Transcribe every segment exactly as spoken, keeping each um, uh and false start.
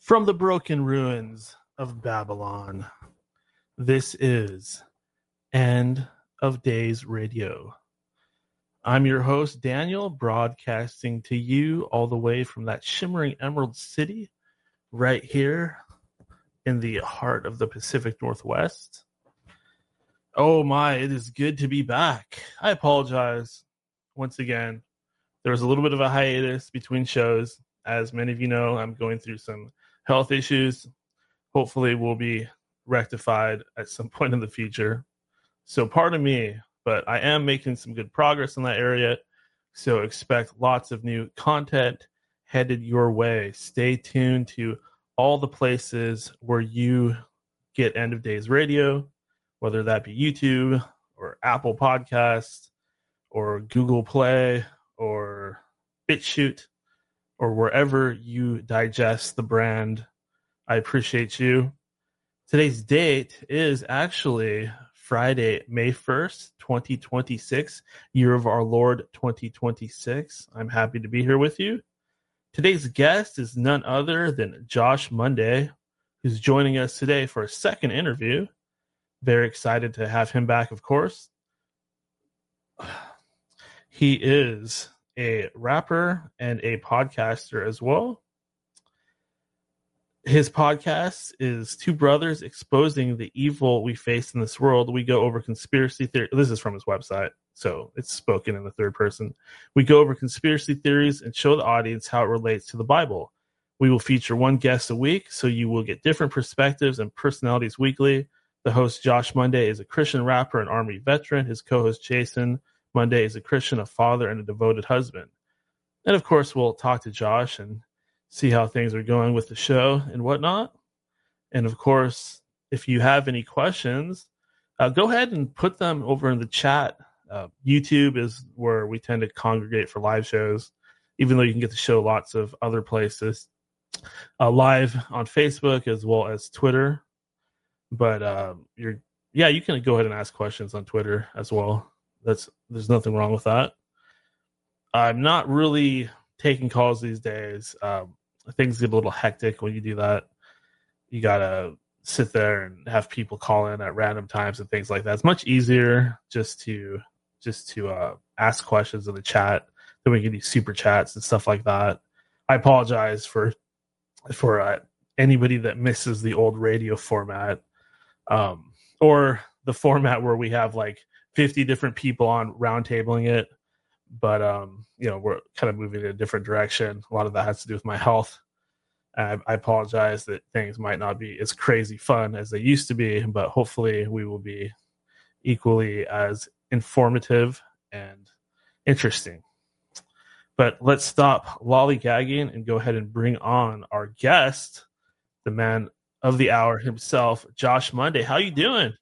From the broken ruins of Babylon, this is End of Days Radio. I'm your host, Daniel, broadcasting to you all the way from that shimmering Emerald City right here in the heart of the Pacific Northwest. Oh my, it is good to be back. I apologize once again. There was a little bit of a hiatus between shows. As many of you know, I'm going through some health issues. Hopefully will be rectified at some point in the future. So pardon me, but I am making some good progress in that area. So expect lots of new content headed your way. Stay tuned to all the places where you get End of Days Radio, whether that be YouTube or Apple Podcasts or Google Play or BitChute or wherever you digest the brand. I appreciate you. Today's date is actually Friday, May first, twenty twenty-six, year of our Lord twenty twenty-six. I'm happy to be here with you. Today's guest is none other than Josh Monday, who's joining us today for a second interview. Very excited to have him back, of course. He is a rapper and a podcaster as well. His podcast is Two Brothers Exposing the Evil We Face in This World. We go over conspiracy theory. This is from his website, so it's spoken in the third person. We go over conspiracy theories and show the audience how it relates to the Bible. We will feature one guest a week, so you will get different perspectives and personalities weekly. The host, Josh Monday, is a Christian rapper and Army veteran. His co-host, Jason Monday, is a Christian, a father, and a devoted husband. And, of course, we'll talk to Josh and see how things are going with the show and whatnot. And of course, if you have any questions, uh, go ahead and put them over in the chat. Uh, YouTube is where we tend to congregate for live shows, even though you can get the show lots of other places. Uh, live on Facebook as well as Twitter. But uh, you're, yeah, you can go ahead and ask questions on Twitter as well. That's there's nothing wrong with that. I'm not really taking calls these days. Um, things get a little hectic when you do that. You gotta sit there and have people call in at random times and things like that. It's much easier just to just to uh, ask questions in the chat. Then we can do super chats and stuff like that. I apologize for for uh, anybody that misses the old radio format, um, or the format where we have like fifty different people on roundtabling it. But, um, you know, we're kind of moving in a different direction. A lot of that has to do with my health. I, I apologize that things might not be as crazy fun as they used to be, but hopefully we will be equally as informative and interesting. But let's stop lollygagging and go ahead and bring on our guest, the man of the hour himself, Josh Monday. How you doing?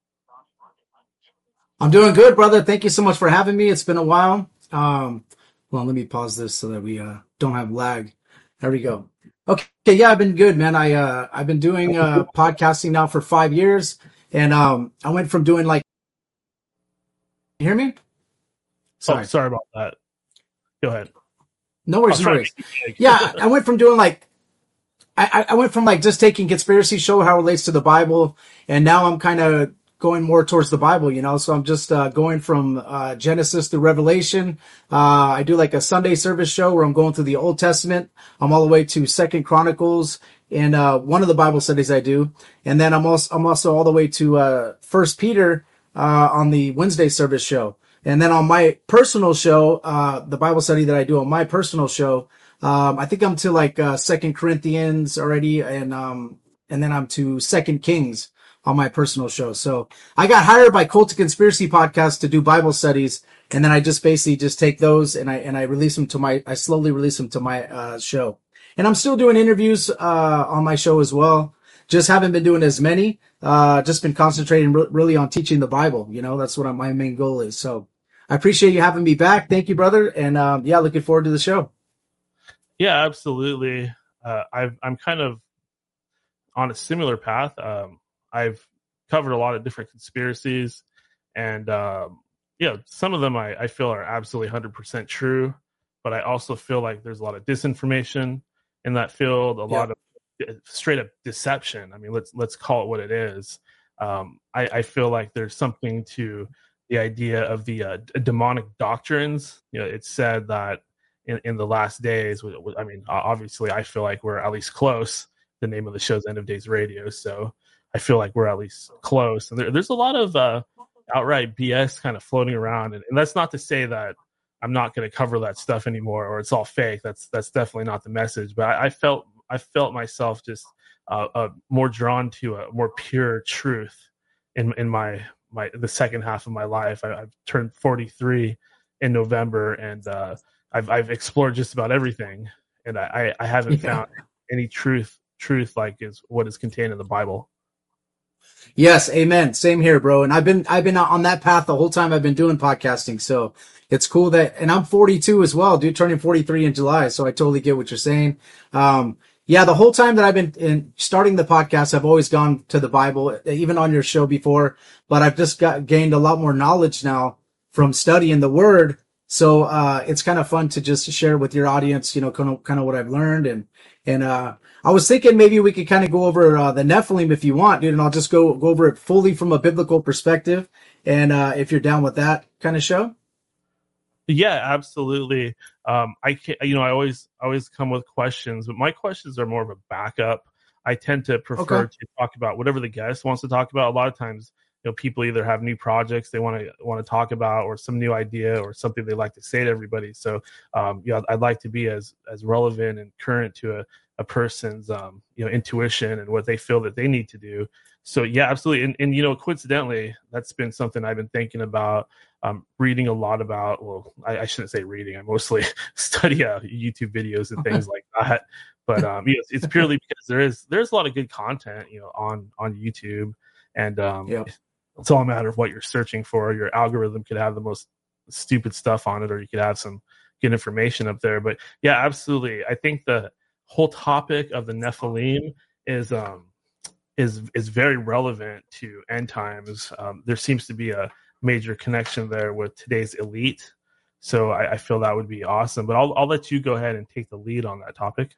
I'm doing good, brother. Thank you so much for having me. It's been a while. Um, well, let me pause this so that we uh, don't have lag. There we go. Okay, yeah, I've been good, man. I uh, I've been doing uh, podcasting now for five years, and um, I went from doing like. You hear me? Sorry, oh, sorry about that. Go ahead. No worries, no worries. Yeah, I went from doing like. I I went from like just taking conspiracy show how it relates to the Bible, and now I'm kind of going more towards the Bible, you know, so I'm just uh, going from uh, Genesis to Revelation. Uh, I do like a Sunday service show where I'm going through the Old Testament. I'm all the way to Second Chronicles and uh, one of the Bible studies I do. And then I'm also I'm also all the way to uh, First Peter uh, on the Wednesday service show. And then on my personal show, uh, the Bible study that I do on my personal show, um, I think I'm to like uh, Second Corinthians already, and um, and then I'm to Second Kings on my personal show. So I got hired by Cult to Conspiracy Podcast to do Bible studies. And then I just basically just take those and I, and I release them to my, I slowly release them to my, uh, show. And I'm still doing interviews, uh, on my show as well. Just haven't been doing as many, uh, just been concentrating re- really on teaching the Bible. You know, that's what my main goal is. So I appreciate you having me back. Thank you, brother. And, um, yeah, looking forward to the show. Yeah, absolutely. Uh, I've, I'm kind of on a similar path. Um, I've covered a lot of different conspiracies, and um, yeah, some of them I, I feel are absolutely one hundred percent true, but I also feel like there's a lot of disinformation in that field, a yeah. lot of straight up deception. I mean, let's let's call it what it is. Um, I, I feel like there's something to the idea of the uh, demonic doctrines. You know, it's said that in, in the last days, I mean, obviously, I feel like we're at least close. The name of the show's End of Days Radio, so I feel like we're at least close. And there, there's a lot of uh, outright B S kind of floating around, and, and that's not to say that I'm not going to cover that stuff anymore, or it's all fake. That's that's definitely not the message. But I, I felt I felt myself just uh, uh, more drawn to a more pure truth in in my my the second half of my life. I, I've turned forty-three in November, and uh, I've I've explored just about everything, and I I haven't yeah. found any truth truth like is what is contained in the Bible. Yes, amen. Same here, bro. And I've been I've been on that path the whole time I've been doing podcasting. So it's cool that, and I'm forty-two as well, dude, turning forty-three in July. So I totally get what you're saying. Um, yeah, the whole time that I've been in starting the podcast, I've always gone to the Bible, even on your show before. But I've just got gained a lot more knowledge now from studying the Word. So uh, it's kind of fun to just share with your audience, you know, kind of kind of what I've learned. And and uh, I was thinking maybe we could kind of go over uh, the Nephilim if you want, dude, and I'll just go go over it fully from a biblical perspective. And uh, if you're down with that kind of show. Yeah, absolutely. Um, I can't, you know, I always always come with questions, but my questions are more of a backup. I tend to prefer okay. to talk about whatever the guest wants to talk about. A lot of times, you know, people either have new projects they want to want to talk about, or some new idea, or something they like to say to everybody. So, um, yeah, I'd like to be as as relevant and current to a, a person's um, you know, intuition and what they feel that they need to do. So, yeah, absolutely. And, and you know, coincidentally, that's been something I've been thinking about, um, reading a lot about. Well, I, I shouldn't say reading. I mostly study uh, YouTube videos and things like that. But um, you know, it's, it's purely because there is there's a lot of good content, you know, on on YouTube, and um, yeah. It's all a matter of what you're searching for. Your algorithm could have the most stupid stuff on it, or you could have some good information up there. But yeah, absolutely. I think the whole topic of the Nephilim is um, is is very relevant to end times. Um, there seems to be a major connection there with today's elite. So I, I feel that would be awesome. But I'll I'll let you go ahead and take the lead on that topic.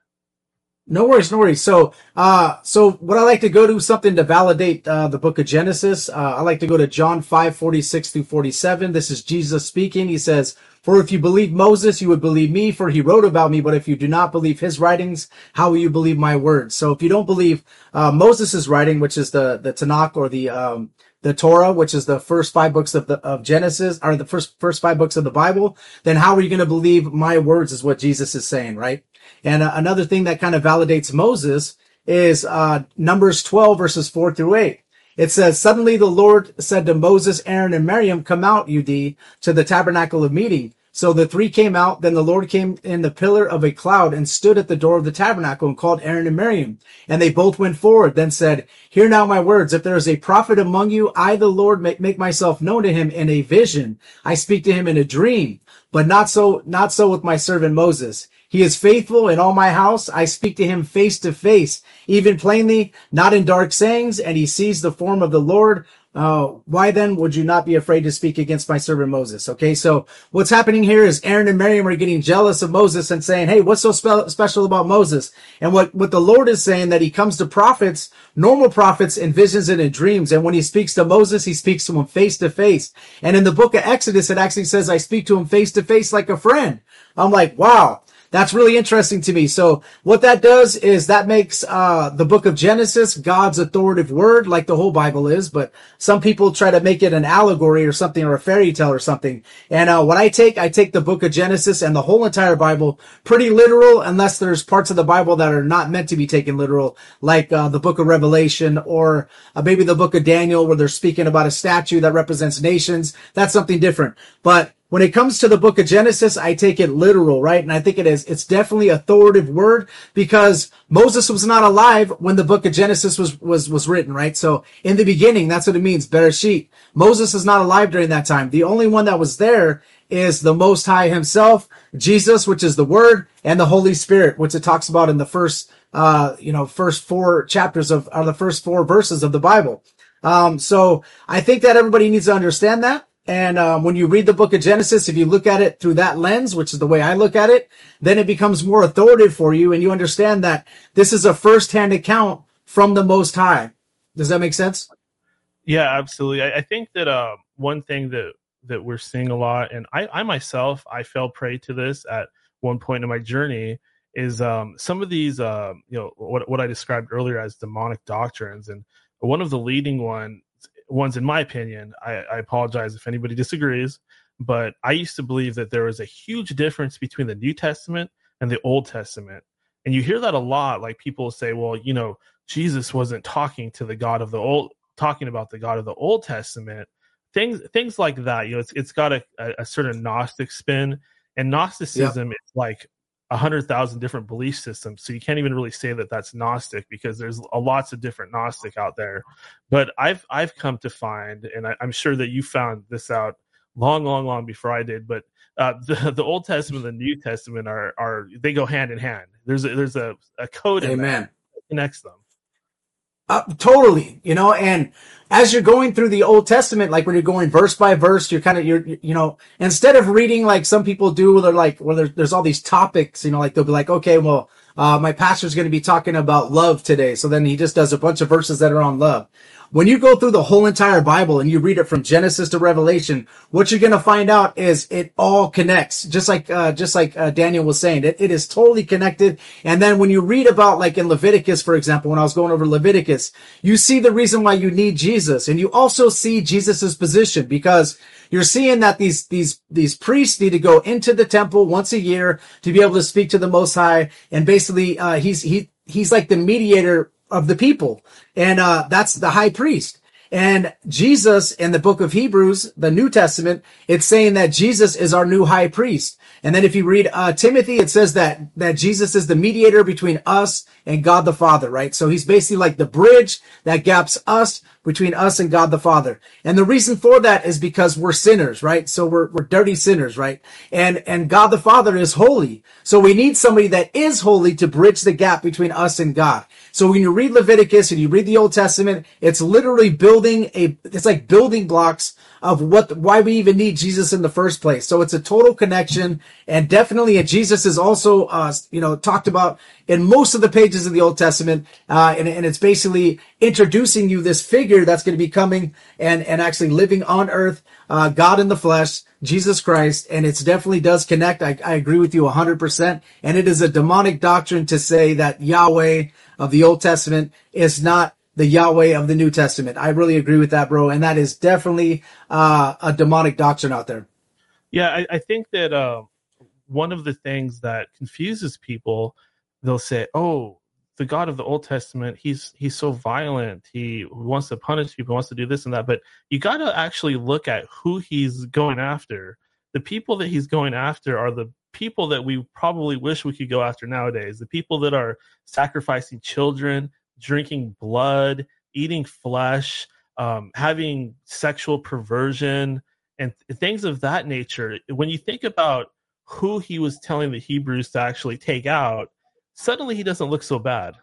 No worries, no worries. So, uh, so what I like to go to something to validate, uh, the book of Genesis. Uh, I like to go to John five, forty-six through forty-seven. This is Jesus speaking. He says, "For if you believe Moses, you would believe me, for he wrote about me. But if you do not believe his writings, how will you believe my words?" So if you don't believe, uh, Moses' writing, which is the, the Tanakh, or the, um, the Torah, which is the first five books of the, of Genesis, or the first, first five books of the Bible, then how are you going to believe my words is what Jesus is saying, right? And uh, another thing that kind of validates Moses is uh Numbers twelve, verses four through eight. It says, "Suddenly the Lord said to Moses, Aaron, and Miriam, come out, you D, to the tabernacle of meeting. So the three came out. Then the Lord came in the pillar of a cloud and stood at the door of the tabernacle and called Aaron and Miriam. And they both went forward, then said, Hear now my words. If there is a prophet among you, I, the Lord, make, make myself known to him in a vision. I speak to him in a dream, but not so, not so with my servant Moses. He is faithful in all my house. I speak to him face to face, even plainly, not in dark sayings, and he sees the form of the Lord. Uh, why then would you not be afraid to speak against my servant Moses?" Okay, so what's happening here is Aaron and Miriam are getting jealous of Moses and saying, "Hey, what's so spe- special about Moses?" And what, what the Lord is saying, that he comes to prophets, normal prophets, in visions and in dreams. And when he speaks to Moses, he speaks to him face to face. And in the book of Exodus, it actually says, "I speak to him face to face like a friend." I'm like, wow. That's really interesting to me. So what that does is that makes uh the book of Genesis God's authoritative word, like the whole Bible is, but some people try to make it an allegory or something, or a fairy tale or something. And uh what I take, I take the book of Genesis and the whole entire Bible pretty literal, unless there's parts of the Bible that are not meant to be taken literal, like uh the book of Revelation, or uh, maybe the book of Daniel, where they're speaking about a statue that represents nations. That's something different. But when it comes to the book of Genesis, I take it literal, right? And I think it is, it's definitely authoritative word, because Moses was not alive when the book of Genesis was, was, was written, right? So in the beginning, that's what it means, Bereshit. Moses is not alive during that time. The only one that was there is the Most High himself, Jesus, which is the Word, and the Holy Spirit, which it talks about in the first, uh, you know, first four chapters of, or the first four verses of the Bible. Um, so I think that everybody needs to understand that. And um, when you read the book of Genesis, if you look at it through that lens, which is the way I look at it, then it becomes more authoritative for you. And you understand that this is a firsthand account from the Most High. Does that make sense? Yeah, absolutely. I, I think that uh, one thing that, that we're seeing a lot, and I, I myself, I fell prey to this at one point in my journey, is um, some of these, uh, you know, what, what I described earlier as demonic doctrines. And one of the leading one, ones, in my opinion, I, I apologize if anybody disagrees, but I used to believe that there was a huge difference between the New Testament and the Old Testament. And you hear that a lot, like people say, well, you know, Jesus wasn't talking to the God of the old, talking about the God of the Old Testament, things, things like that. You know, it's, it's got a, a, a certain Gnostic spin, and Gnosticism yeah. is like a hundred thousand different belief systems. So you can't even really say that that's Gnostic, because there's a lots of different Gnostic out there. But I've, I've come to find, and I, I'm sure that you found this out long, long, long before I did, but uh, the, the Old Testament and the New Testament are, are, they go hand in hand. There's a, there's a, a code in that that connects them. Uh, totally, you know, and as you're going through the Old Testament, like when you're going verse by verse, you're kind of, you're, you know, instead of reading like some people do, they're like, well, there's, there's all these topics, you know, like they'll be like, okay, well, uh, my pastor's going to be talking about love today. So then he just does a bunch of verses that are on love. When you go through the whole entire Bible and you read it from Genesis to Revelation, what you're going to find out is it all connects. Just like, uh, just like, uh, Daniel was saying, it, it is totally connected. And then when you read about, like in Leviticus, for example, when I was going over Leviticus, you see the reason why you need Jesus. And you also see Jesus's position, because you're seeing that these, these, these priests need to go into the temple once a year to be able to speak to the Most High. And basically, uh, he's, he, he's like the mediator of the people. And, uh, that's the high priest. And Jesus in the book of Hebrews, the New Testament, it's saying that Jesus is our new high priest. And then if you read, uh, Timothy, it says that, that Jesus is the mediator between us and God the Father, right? So he's basically like the bridge that gaps us between us and God the Father. And the reason for that is because we're sinners, right? So we're, we're dirty sinners, right? And, and God the Father is holy. So we need somebody that is holy to bridge the gap between us and God. So when you read Leviticus and you read the Old Testament, it's literally building a, it's like building blocks of what, why we even need Jesus in the first place. So it's a total connection. And definitely, and Jesus is also, uh, you know, talked about in most of the pages of the Old Testament. Uh, and, and it's basically introducing you this figure that's going to be coming and, and actually living on earth, uh, God in the flesh, Jesus Christ. And it definitely does connect. I, I agree with you a hundred percent. And it is a demonic doctrine to say that Yahweh of the Old Testament is not the Yahweh of the New Testament. I really agree with that, bro. And that is definitely, uh, a demonic doctrine out there. Yeah. I, I think that, uh, one of the things that confuses people, they'll say, oh, the God of the Old Testament, he's, he's so violent. He wants to punish people, wants to do this and that, but you got to actually look at who he's going after. The people that he's going after are the people that we probably wish we could go after nowadays. The people that are sacrificing children, drinking blood, eating flesh, um, having sexual perversion, and things of that nature. When you think about who he was telling the Hebrews to actually take out, suddenly he doesn't look so bad.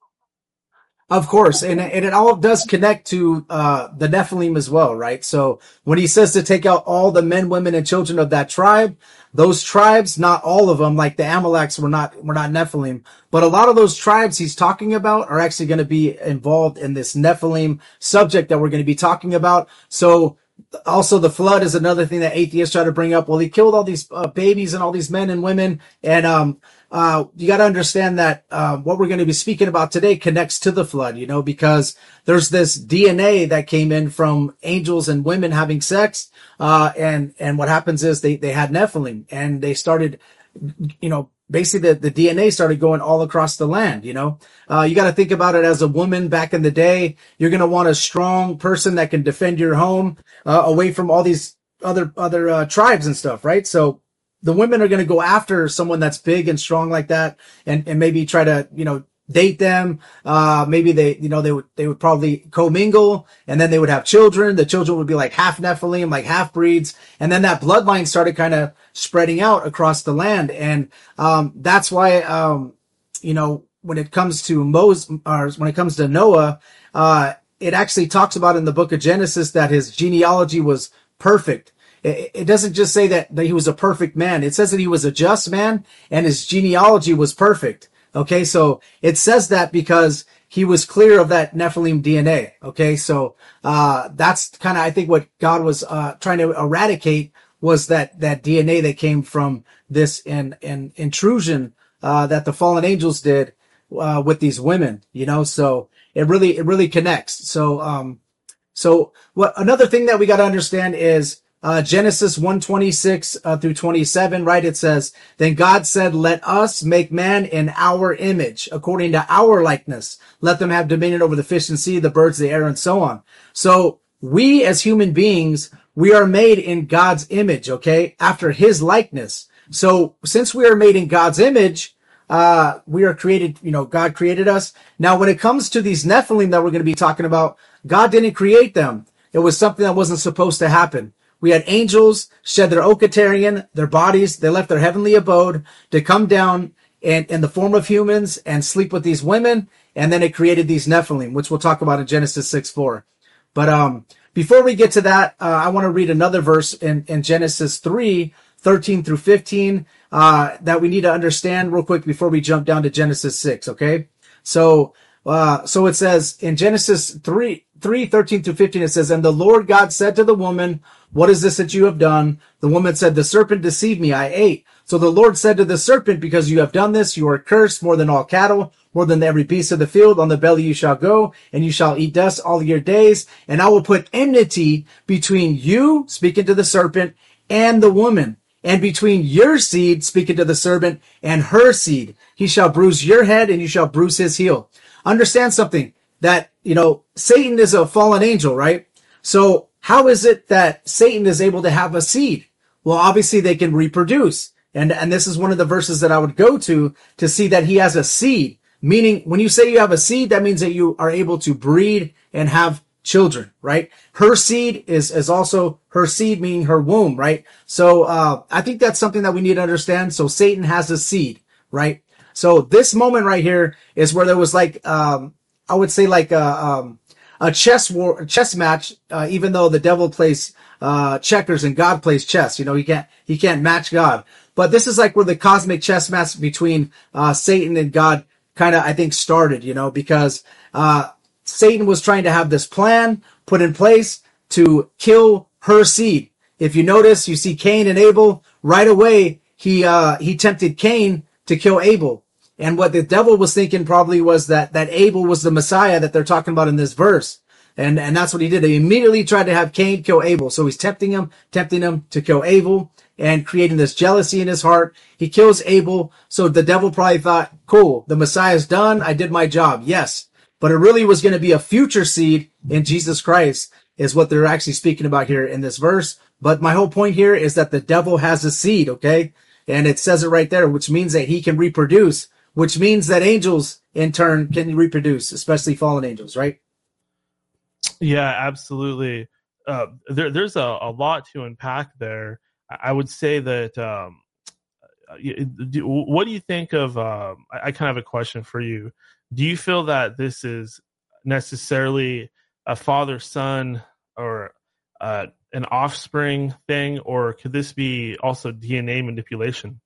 Of course, and, and it all does connect to uh the Nephilim as well, right? So when he says to take out all the men, women, and children of that tribe, those tribes, not all of them, like the Amaleks were not were not Nephilim, but a lot of those tribes he's talking about are actually going to be involved in this Nephilim subject that we're going to be talking about. So also the flood is another thing that atheists try to bring up. Well, he killed all these uh, babies and all these men and women, and um Uh, you got to understand that, uh, what we're going to be speaking about today connects to the flood, you know, because there's this D N A that came in from angels and women having sex. Uh, and, and what happens is they, they had Nephilim and they started, you know, basically the, the D N A started going all across the land, you know. Uh, you got to think about it as a woman back in the day. You're going to want a strong person that can defend your home, uh, away from all these other, other, uh, tribes and stuff, right? So, the women are going to go after someone that's big and strong like that, and, and maybe try to, you know, date them. Uh, maybe they, you know, they would, they would probably commingle, and then they would have children. The children would be like half Nephilim, like half breeds. And then that bloodline started kind of spreading out across the land. And, um, that's why, um, you know, when it comes to Moses, or when it comes to Noah, uh, it actually talks about in the book of Genesis that his genealogy was perfect. it, it doesn't just say that, that he was a perfect man. It says that he was a just man and his genealogy was perfect. Okay. So it says that because he was clear of that Nephilim D N A. Okay. So, uh, that's kind of, I think what God was, uh, trying to eradicate was that, that D N A that came from this in, in intrusion, uh, that the fallen angels did, uh, with these women, you know, so it really, it really connects. So, um, so what, another thing that we got to understand is, uh, Genesis one twenty-six uh, through twenty-seven, right? It says, then God said, let us make man in our image, according to our likeness. Let them have dominion over the fish and sea, the birds, the air, and so on. So we as human beings, we are made in God's image, okay? After his likeness. So since we are made in God's image, uh, we are created, you know, God created us. Now, when it comes to these Nephilim that we're going to be talking about, God didn't create them. It was something that wasn't supposed to happen. We had angels shed their Okatarian, their bodies. They left their heavenly abode to come down in, in the form of humans and sleep with these women. And then it created these Nephilim, which we'll talk about in Genesis six four. But, um, before we get to that, uh, I want to read another verse in, in Genesis three, thirteen through fifteen, uh, that we need to understand real quick before we jump down to Genesis six. Okay. So, uh, so it says in Genesis three, three, thirteen through fifteen, it says, and the Lord God said to the woman, what is this that you have done? The woman said, the serpent deceived me. I ate. So the Lord said to the serpent, because you have done this, you are cursed more than all cattle, more than every beast of the field. On the belly you shall go, and you shall eat dust all your days. And I will put enmity between you, speaking to the serpent, and the woman, and between your seed, speaking to the serpent, and her seed. He shall bruise your head, and you shall bruise his heel. Understand something, that, you know, Satan is a fallen angel, right? So how is it that Satan is able to have a seed? Well, obviously they can reproduce. And, and this is one of the verses that I would go to to see that he has a seed. Meaning, when you say you have a seed, that means that you are able to breed and have children, right? Her seed is, is also her seed, meaning her womb, right? So, uh, I think that's something that we need to understand. So Satan has a seed, right? So this moment right here is where there was like, um, I would say like a, um, a chess war, a chess match, uh, even though the devil plays, uh, checkers and God plays chess. You know, he can't, he can't match God. But this is like where the cosmic chess match between, uh, Satan and God kind of, I think, started, you know, because, uh, Satan was trying to have this plan put in place to kill her seed. If you notice, you see Cain and Abel right away. He, uh, he tempted Cain to kill Abel. And what the devil was thinking probably was that, that Abel was the Messiah that they're talking about in this verse. And, and that's what he did. He immediately tried to have Cain kill Abel. So he's tempting him, tempting him to kill Abel and creating this jealousy in his heart. He kills Abel. So the devil probably thought, cool, the Messiah's done. I did my job. Yes. But it really was going to be a future seed in Jesus Christ is what they're actually speaking about here in this verse. But my whole point here is that the devil has a seed. Okay. And it says it right there, which means that he can reproduce, which means that angels in turn can reproduce, especially fallen angels, right? Yeah, absolutely. Uh, there, there's a, a lot to unpack there. I would say that, um, do, what do you think of, um, I, I kind of have a question for you. Do you feel that this is necessarily a father-son or uh, an offspring thing, or could this be also D N A manipulation?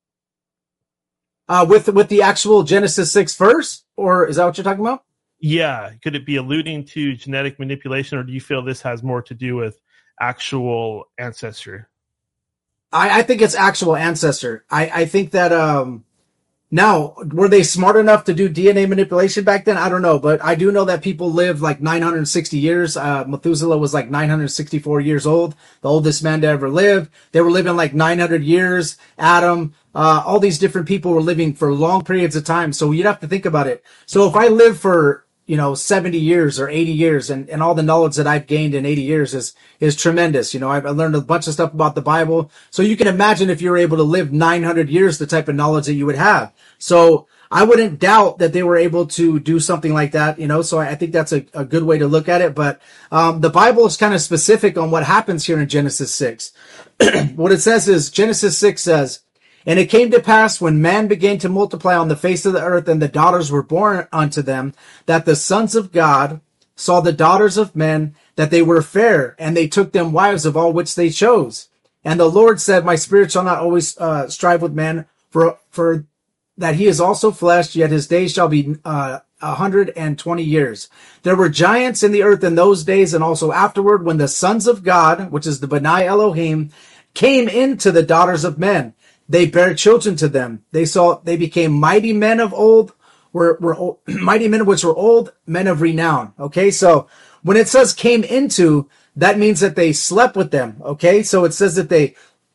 Uh, with, with the actual Genesis six verse, or is that what you're talking about? Yeah. Could it be alluding to genetic manipulation, or do you feel this has more to do with actual ancestry? I, I think it's actual ancestor. I, I think that, um, now, were they smart enough to do D N A manipulation back then? I don't know, but I do know that people lived like nine hundred sixty years. Uh, Methuselah was like nine hundred sixty-four years old, the oldest man to ever live. They were living like nine hundred years. Adam, uh, all these different people were living for long periods of time. So you'd have to think about it. So if I live for, you know, seventy years or eighty years, and, and all the knowledge that I've gained in eighty years is, is tremendous. You know, I've learned a bunch of stuff about the Bible. So you can imagine if you were able to live nine hundred years, the type of knowledge that you would have. So I wouldn't doubt that they were able to do something like that, you know, so I think that's a, a good way to look at it. But, um, the Bible is kind of specific on what happens here in Genesis six. What it says is Genesis six says, and it came to pass when man began to multiply on the face of the earth and the daughters were born unto them, that the sons of God saw the daughters of men, that they were fair, and they took them wives of all which they chose. And the Lord said, my spirit shall not always uh, strive with man, for for that he is also flesh, yet his days shall be uh, a hundred and twenty years. There were giants in the earth in those days, and also afterward, when the sons of God, which is the Benai Elohim, came into the daughters of men. They bare children to them. They saw they became mighty men of old, were were old, mighty men which were old, men of renown. Okay, so when it says came into, that means that they slept with them. Okay, so it says that they.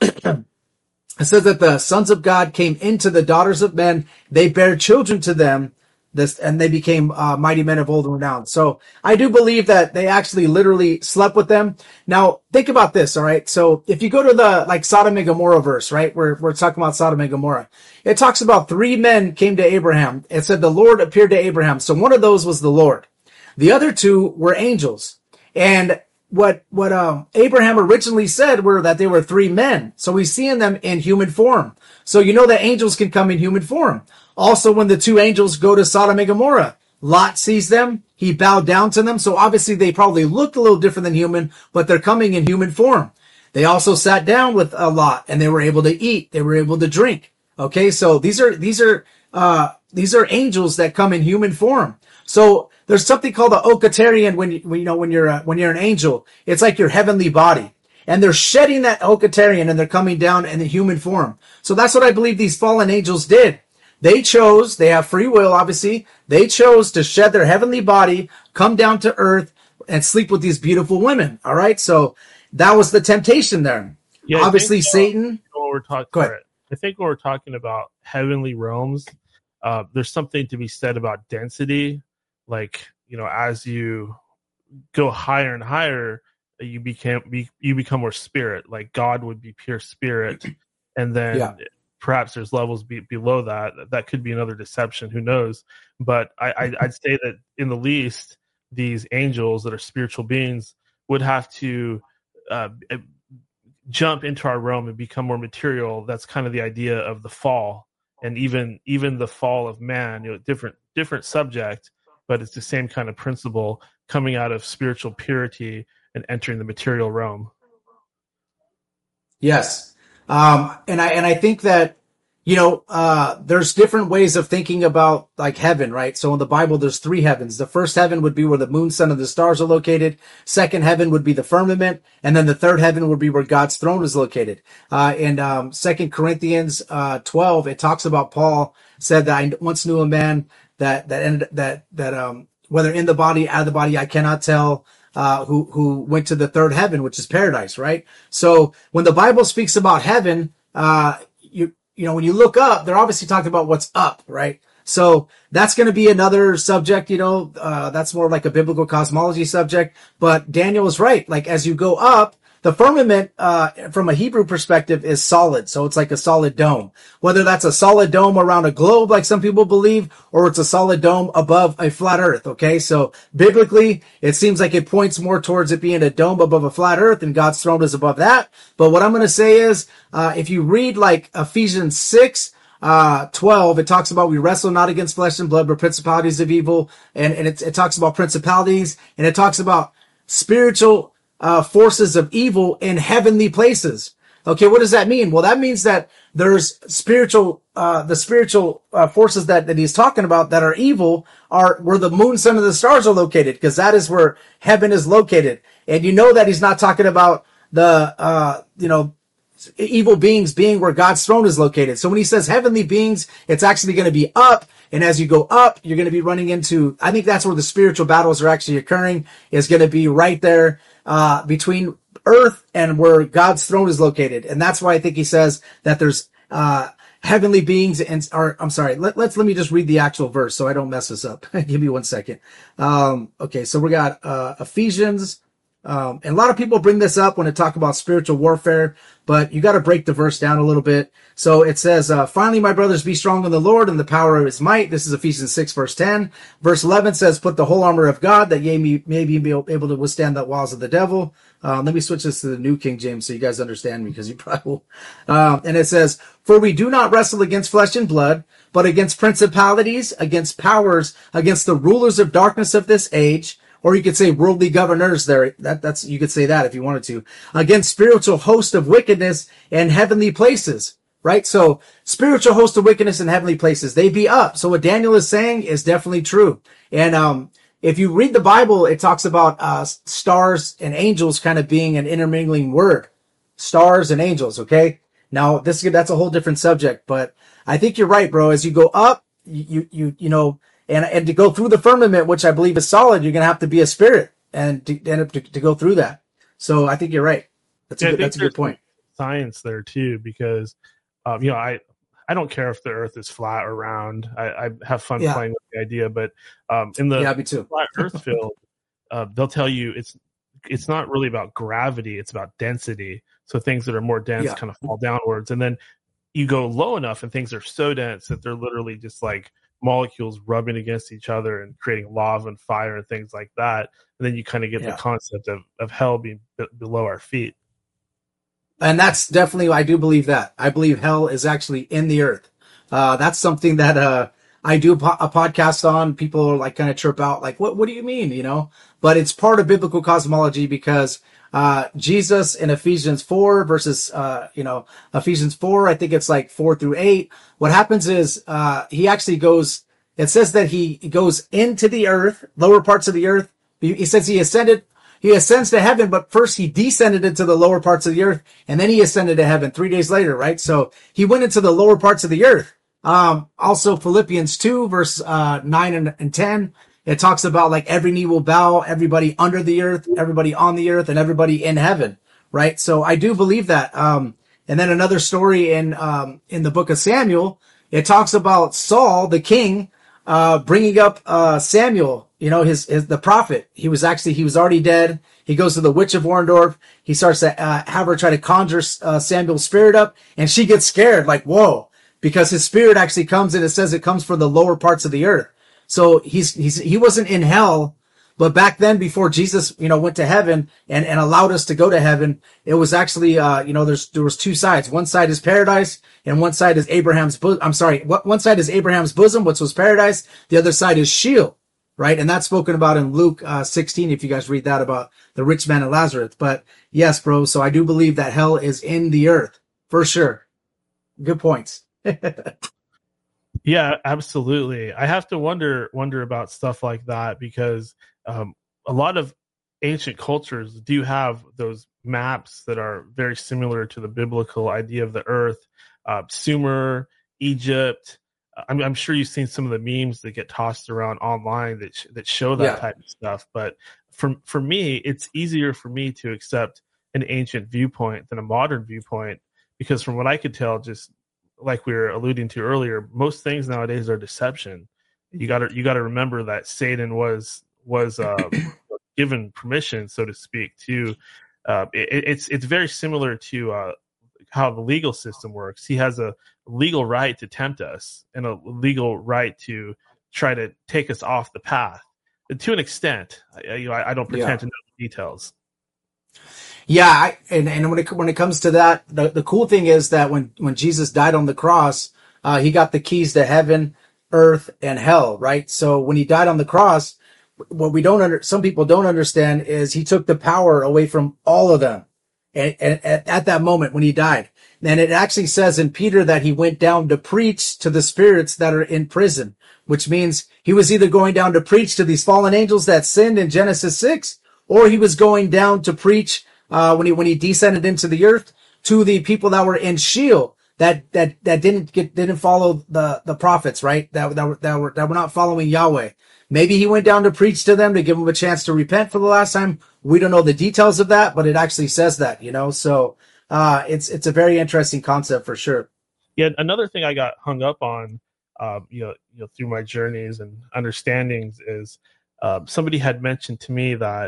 It says that the sons of God came into the daughters of men. They bare children to them, this, and they became uh, mighty men of old renown. So I do believe that they actually literally slept with them. Now, think about this, all right? So if you go to the, like, Sodom and Gomorrah verse, right? We're, we're talking about Sodom and Gomorrah. It talks about three men came to Abraham. It said the Lord appeared to Abraham. So one of those was the Lord. The other two were angels. And what what um, Abraham originally said were that they were three men. So we see in them in human form. So you know that angels can come in human form. Also, when the two angels go to Sodom and Gomorrah, Lot sees them. He bowed down to them. So obviously they probably looked a little different than human, but they're coming in human form. They also sat down with a Lot, and they were able to eat. They were able to drink. Okay, so these are these are uh, these are angels that come in human form. So there's something called the Okatarian when you, when, you know, when you're, uh, when you're an angel. It's like your heavenly body. And they're shedding that Okatarian and they're coming down in the human form. So that's what I believe these fallen angels did. They chose, they have free will, obviously. They chose to shed their heavenly body, come down to earth, and sleep with these beautiful women. All right. So that was the temptation there. Yeah, obviously, I think, Satan. Uh, we're talking, I think when we're talking about heavenly realms, uh, there's something to be said about density. Like, you know, as you go higher and higher, you became be, you become more spirit. Like God would be pure spirit, and then yeah. perhaps there's levels be, below that. That could be another deception. Who knows? But I, I, I'd say that in the least, these angels that are spiritual beings would have to uh, jump into our realm and become more material. That's kind of the idea of the fall, and even even the fall of man. You know, different different subject. But it's the same kind of principle coming out of spiritual purity and entering the material realm. Yes. Um, and I, and I think that, you know, uh, there's different ways of thinking about like heaven, right? So in the Bible, there's three heavens. The first heaven would be where the moon, sun, and the stars are located. Second heaven would be the firmament. And then the third heaven would be where God's throne is located. Uh, in, um, Second Corinthians, uh, twelve, it talks about Paul said that I once knew a man that, that ended, that, that, um, whether in the body, out of the body, I cannot tell, uh, who, who went to the third heaven, which is paradise, right? So when the Bible speaks about heaven, uh, you, you know, when you look up, they're obviously talking about what's up, right? So that's going to be another subject, you know, uh, that's more like a biblical cosmology subject, but Daniel is right. Like as you go up, the firmament, uh, from a Hebrew perspective is solid. So it's like a solid dome, whether that's a solid dome around a globe, like some people believe, or it's a solid dome above a flat earth. Okay. So biblically, it seems like it points more towards it being a dome above a flat earth, and God's throne is above that. But what I'm going to say is, uh, if you read like Ephesians six, uh, twelve, it talks about we wrestle not against flesh and blood, but principalities of evil. And, and it, it talks about principalities, and it talks about spiritual Uh, forces of evil in heavenly places. Okay, what does that mean? Well, that means that there's spiritual, uh, the spiritual uh, forces that, that he's talking about that are evil are where the moon, sun, and the stars are located, because that is where heaven is located. And you know that he's not talking about the, uh, you know, evil beings being where God's throne is located. So when he says heavenly beings, it's actually going to be up. And as you go up, you're going to be running into, I think that's where the spiritual battles are actually occurring, is going to be right there, uh, between earth and where God's throne is located. And that's why I think he says that there's, uh, heavenly beings and, or I'm sorry, let, let's, let me just read the actual verse so I don't mess this up. Give me one second. Um, okay. So we got, uh, Ephesians. Um, and a lot of people bring this up when they talk about spiritual warfare, but you got to break the verse down a little bit. So it says, uh, finally, my brothers, be strong in the Lord and the power of his might. This is Ephesians six, verse ten. Verse eleven says, put the whole armor of God that ye may, may be able to withstand the wiles of the devil. Um, let me switch this to the New King James so you guys understand me, because you probably will. Um, and it says, for we do not wrestle against flesh and blood, but against principalities, against powers, against the rulers of darkness of this age, or you could say worldly governors there. That, that's, you could say that if you wanted to. Against spiritual host of wickedness in heavenly places, right? So spiritual host of wickedness in heavenly places, they be up. So what Daniel is saying is definitely true. And, um, if you read the Bible, it talks about, uh, stars and angels kind of being an intermingling word. Stars and angels. Okay. Now this, that's a whole different subject, but I think you're right, bro. As you go up, you, you, you know, and, and to go through the firmament, which I believe is solid, you're going to have to be a spirit and to, and to, to go through that. So I think you're right. That's a, yeah, good, that's a good point. Science there too, because, um, you know, I, I don't care if the earth is flat or round. I, I have fun yeah. playing with the idea, but, um, in the yeah, me too. flat earth field, uh, they'll tell you it's, it's not really about gravity. It's about density. So things that are more dense yeah. kind of fall downwards. And then you go low enough and things are so dense that they're literally just like molecules rubbing against each other and creating lava and fire and things like that. And then you kind of get yeah. the concept of, of hell being b- below our feet. And that's definitely, I do believe that. I believe hell is actually in the earth. Uh, that's something that, uh, I do a, po- a podcast on. People are like kind of chirp out like, what, what do you mean? You know, but it's part of biblical cosmology because, uh, Jesus in Ephesians four versus, uh, you know, Ephesians four, I think it's like four through eight. What happens is, uh, he actually goes, it says that he goes into the earth, lower parts of the earth. He, he says he ascended, he ascends to heaven, but first he descended into the lower parts of the earth and then he ascended to heaven three days later, right? So he went into the lower parts of the earth. Um, also Philippians two verse, uh, nine and, and ten. It talks about like every knee will bow, everybody under the earth, everybody on the earth, and everybody in heaven, right? So I do believe that. Um, and then another story in, um, in the book of Samuel, it talks about Saul, the king, uh, bringing up, uh, Samuel, you know, his, his, the prophet. He was actually, he was already dead. He goes to the witch of Warendorf. He starts to, uh, have her try to conjure, uh, Samuel's spirit up, and she gets scared, like, whoa, because his spirit actually comes, and it says it comes from the lower parts of the earth. So he's, he's, he wasn't in hell, but back then before Jesus, you know, went to heaven and, and allowed us to go to heaven, it was actually, uh, you know, there's, there was two sides. One side is paradise and one side is Abraham's bosom. I'm sorry. One side is Abraham's bosom, which was paradise. The other side is Sheol, right? And that's spoken about in Luke, uh, sixteen, if you guys read that about the rich man and Lazarus. But yes, bro. So I do believe that hell is in the earth for sure. Good points. Yeah, absolutely. I have to wonder wonder about stuff like that because um, a lot of ancient cultures do have those maps that are very similar to the biblical idea of the earth. Uh, Sumer, Egypt. I'm, I'm sure you've seen some of the memes that get tossed around online that sh- that show that yeah. type of stuff. But for for me, it's easier for me to accept an ancient viewpoint than a modern viewpoint because from what I could tell, just like we were alluding to earlier, most things nowadays are deception. You got to you got to remember that Satan was was uh, given permission, so to speak, to. Uh, it, it's it's very similar to uh, how the legal system works. He has a legal right to tempt us and a legal right to try to take us off the path. And to an extent, I, you know, I, I don't pretend yeah. to know the details. Yeah, I, and and when it when it comes to that, the, the cool thing is that when when Jesus died on the cross, uh, he got the keys to heaven, earth, and hell. Right. So when he died on the cross, what we don't under some people don't understand is he took the power away from all of them, and, and at, at that moment when he died. And it actually says in Peter that he went down to preach to the spirits that are in prison, which means he was either going down to preach to these fallen angels that sinned in Genesis six, or he was going down to preach. Uh, when he, when he descended into the earth to the people that were in Sheol, that, that, that didn't get, didn't follow the, the prophets, right? That, that were, that were, that were not following Yahweh. Maybe he went down to preach to them to give them a chance to repent for the last time. We don't know the details of that, but it actually says that, you know, so, uh, it's, it's a very interesting concept for sure. Yeah. Another thing I got hung up on, um, you know, you know, through my journeys and understandings is, um, somebody had mentioned to me that,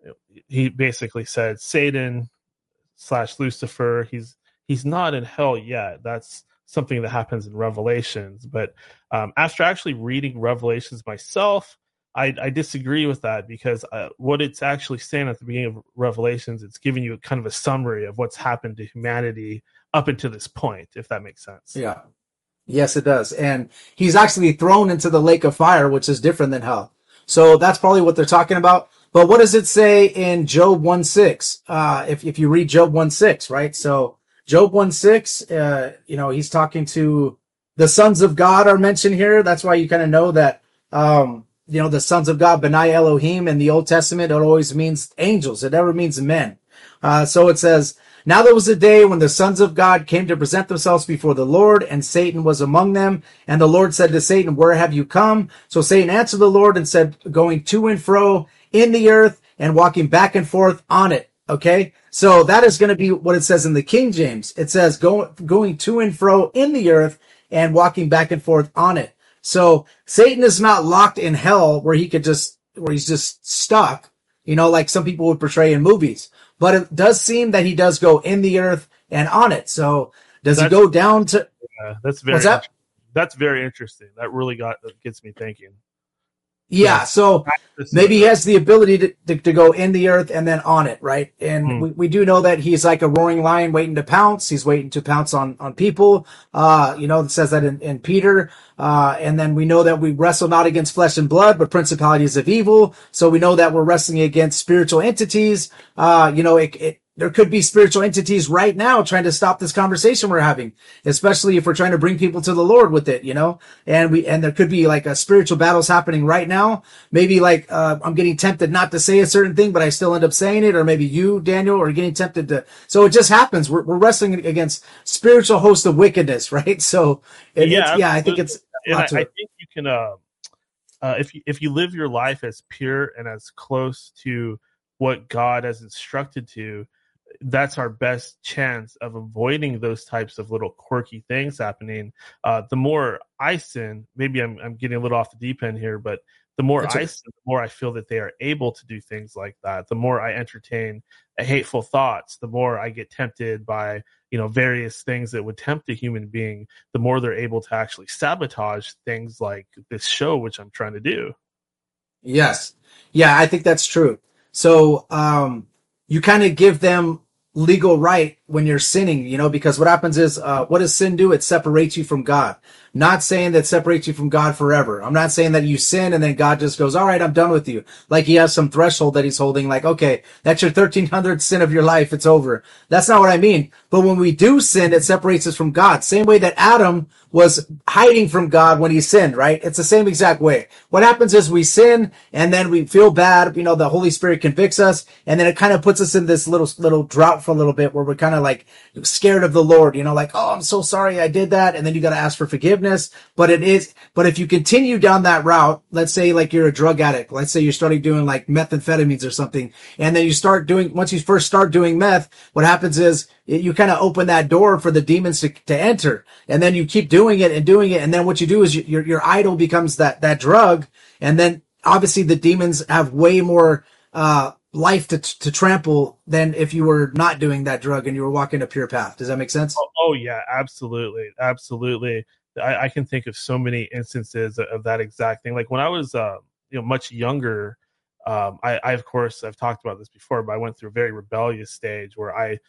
he basically said Satan slash Lucifer, he's he's not in hell yet. That's something that happens in Revelations. But um, after actually reading Revelations myself, I, I disagree with that because uh, what it's actually saying at the beginning of Revelations, it's giving you kind of a summary of what's happened to humanity up until this point, if that makes sense. Yeah. Yes, it does. And he's actually thrown into the lake of fire, which is different than hell. So that's probably what they're talking about. But what does it say in Job one six? Uh, if, if you read Job one six, right? So Job one six, uh, you know, he's talking to the sons of God are mentioned here. That's why you kind of know that, um, you know, the sons of God, Benai Elohim in the Old Testament, it always means angels. It never means men. Uh, so it says, now there was a day when the sons of God came to present themselves before the Lord, and Satan was among them. And the Lord said to Satan, where have you come? So Satan answered the Lord and said, going to and fro in the earth and walking back and forth on it. Okay. So that is going to be what it says in the King James. It says go, going to and fro in the earth and walking back and forth on it. So Satan is not locked in hell where he could just, where he's just stuck, you know, like some people would portray in movies. But it does seem that he does go in the earth and on it. So does that's, he go down to? Yeah, that's very. What's that? That's very interesting. That really got gets me thinking. Yeah, so maybe he has the ability to, to, to go in the earth and then on it, right? And hmm. we, we do know that he's like a roaring lion waiting to pounce. He's waiting to pounce on, on people. Uh, you know, it says that in, in Peter. Uh, and then we know that we wrestle not against flesh and blood, but principalities of evil. So we know that we're wrestling against spiritual entities. Uh, you know, it, it there could be spiritual entities right now trying to stop this conversation we're having, especially if we're trying to bring people to the Lord with it, you know, and we, and there could be like a spiritual battles happening right now. Maybe like, uh, I'm getting tempted not to say a certain thing, but I still end up saying it. Or maybe you, Daniel, are getting tempted to, so it just happens. We're, we're wrestling against spiritual hosts of wickedness, right? So it, yeah, it's, yeah, I think it's, and I, I think you can, uh, uh, if you, if you live your life as pure and as close to what God has instructed to, that's our best chance of avoiding those types of little quirky things happening. Uh, the more I sin, maybe I'm, I'm getting a little off the deep end here, but the more that's I sin, the more I feel that they are able to do things like that. The more I entertain hateful thoughts, the more I get tempted by, you know, various things that would tempt a human being, the more they're able to actually sabotage things like this show, which I'm trying to do. Yes. Yeah, I think that's true. So, um, you kind of give them legal right when you're sinning, you know, because what happens is, uh, what does sin do? It separates you from God. Not saying that separates you from God forever. I'm not saying that you sin and then God just goes, all right, I'm done with you. Like he has some threshold that he's holding, like, okay, that's your thirteen hundredth sin of your life. It's over. That's not what I mean. But when we do sin, it separates us from God. Same way that Adam was hiding from God when he sinned, right? It's the same exact way. What happens is we sin and then we feel bad. You know, the Holy Spirit convicts us and then it kind of puts us in this little, little drought for a little bit where we're kind of like scared of the Lord, you know, like, oh, I'm so sorry I did that. And then you got to ask for forgiveness. But it is, but if you continue down that route, let's say like you're a drug addict, let's say you're starting doing like methamphetamines or something. And then you start doing, once you first start doing meth, what happens is you kind of open that door for the demons to, to enter. And then you keep doing it and doing it. And then what you do is you, your, your idol becomes that, that drug. And then obviously the demons have way more, uh, life to to trample than if you were not doing that drug and you were walking a pure path. Does that make sense? Oh, oh yeah, absolutely. Absolutely. I, I can think of so many instances of that exact thing. Like when I was, uh, you know, much younger, um, I, I, of course, I've talked about this before, but I went through a very rebellious stage where I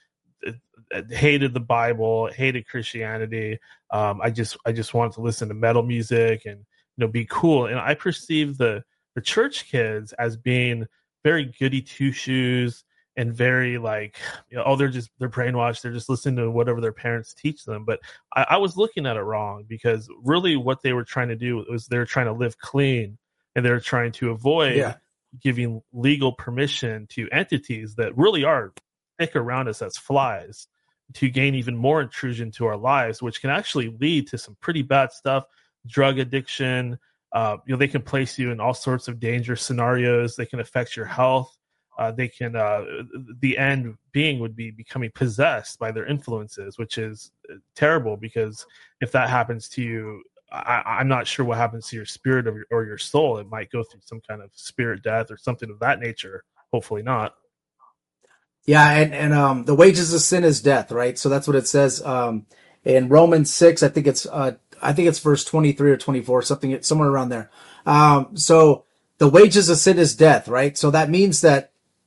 uh, hated the Bible, hated Christianity. Um, I just, I just wanted to listen to metal music and, you know, be cool. And I perceived the, the church kids as being very goody two shoes and very like, you know, oh, they're just, they're brainwashed. They're just listening to whatever their parents teach them. But I, I was looking at it wrong, because really what they were trying to do was they were trying to live clean, and they're trying to avoid yeah. giving legal permission to entities that really are thick around us as flies to gain even more intrusion to our lives, which can actually lead to some pretty bad stuff, drug addiction. Uh, you know, they can place you in all sorts of dangerous scenarios. They can affect your health. Uh, they can, uh, the end being would be becoming possessed by their influences, which is terrible, because if that happens to you, I, I'm not sure what happens to your spirit or your, or your soul. It might go through some kind of spirit death or something of that nature. Hopefully not. Yeah. And, and, um, the wages of sin is death, right? So that's what it says, um, in Romans six. I think it's, uh, I think it's verse twenty-three or twenty-four, something, somewhere around there. Um, so the wages of sin is death, right? So that means that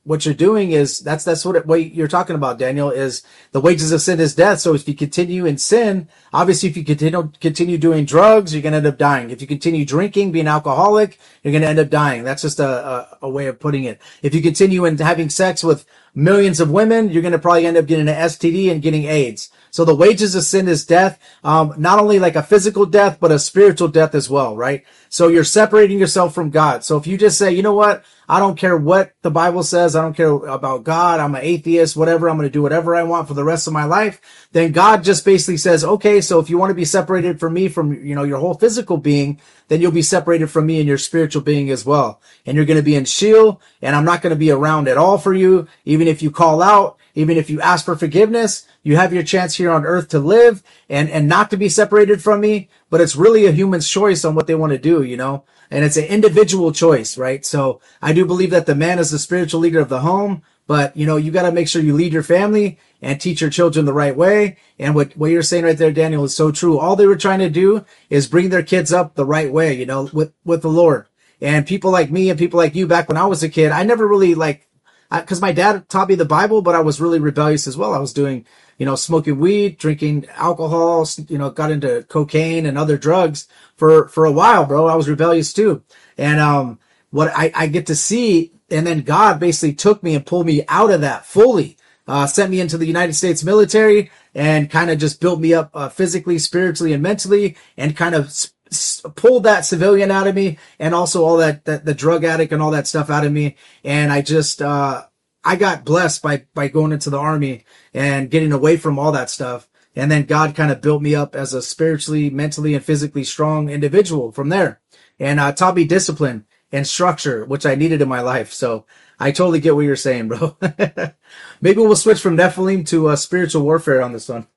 what you're doing is that's that's what, it, what you're talking about, Daniel, is the wages of sin is death. So if you continue in sin, obviously if you continue continue doing drugs, you're going to end up dying. If you continue drinking, being alcoholic, you're going to end up dying. That's just a, a, a way of putting it. If you continue in having sex with millions of women, you're going to probably end up getting an S T D and getting AIDS. So the wages of sin is death, um, not only like a physical death, but a spiritual death as well, right? So you're separating yourself from God. So if you just say, you know what, I don't care what the Bible says, I don't care about God, I'm an atheist, whatever, I'm going to do whatever I want for the rest of my life, then God just basically says, okay, so if you want to be separated from me, from, you know, your whole physical being, then you'll be separated from me and your spiritual being as well. And you're going to be in Sheol, and I'm not going to be around at all for you. Even if you call out, even if you ask for forgiveness, you have your chance here on earth to live and, and not to be separated from me. But it's really a human's choice on what they want to do, you know, and it's an individual choice, right? So I do believe that the man is the spiritual leader of the home, but you know, you got to make sure you lead your family and teach your children the right way. And what, what you're saying right there, Daniel, is so true. All they were trying to do is bring their kids up the right way, you know, with, with the Lord. And people like me and people like you back when I was a kid, I never really like, because my dad taught me the Bible, but I was really rebellious as well. I was doing, you know, smoking weed, drinking alcohol, you know, got into cocaine and other drugs for, for a while, bro. I was rebellious too. And, um, what I, I get to see, and then God basically took me and pulled me out of that fully, uh, sent me into the United States military and kind of just built me up, uh, physically, spiritually, and mentally, and kind of s- s- pulled that civilian out of me, and also all that, that, the drug addict and all that stuff out of me. And I just, uh, I got blessed by, by going into the army and getting away from all that stuff. And then God kind of built me up as a spiritually, mentally, and physically strong individual from there. And, uh, taught me discipline and structure, which I needed in my life. So I totally get what you're saying, bro. Maybe we'll switch from Nephilim to uh, spiritual warfare on this one.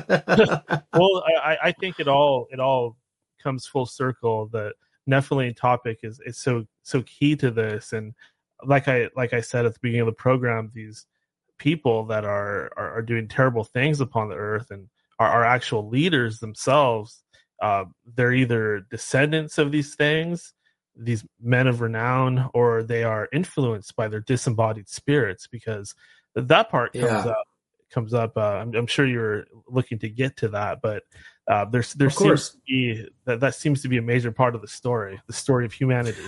Well, I, I think it all, it all comes full circle. The Nephilim topic is, is so, so key to this. And, Like I like I said at the beginning of the program, these people that are are, are doing terrible things upon the earth and are, are actual leaders themselves. Uh, they're either descendants of these things, these men of renown, or they are influenced by their disembodied spirits. Because that part comes Yeah. up comes up. Uh, I'm, I'm sure you're looking to get to that, but uh, there's there Of seems course. to be that that seems to be a major part of the story, the story of humanity.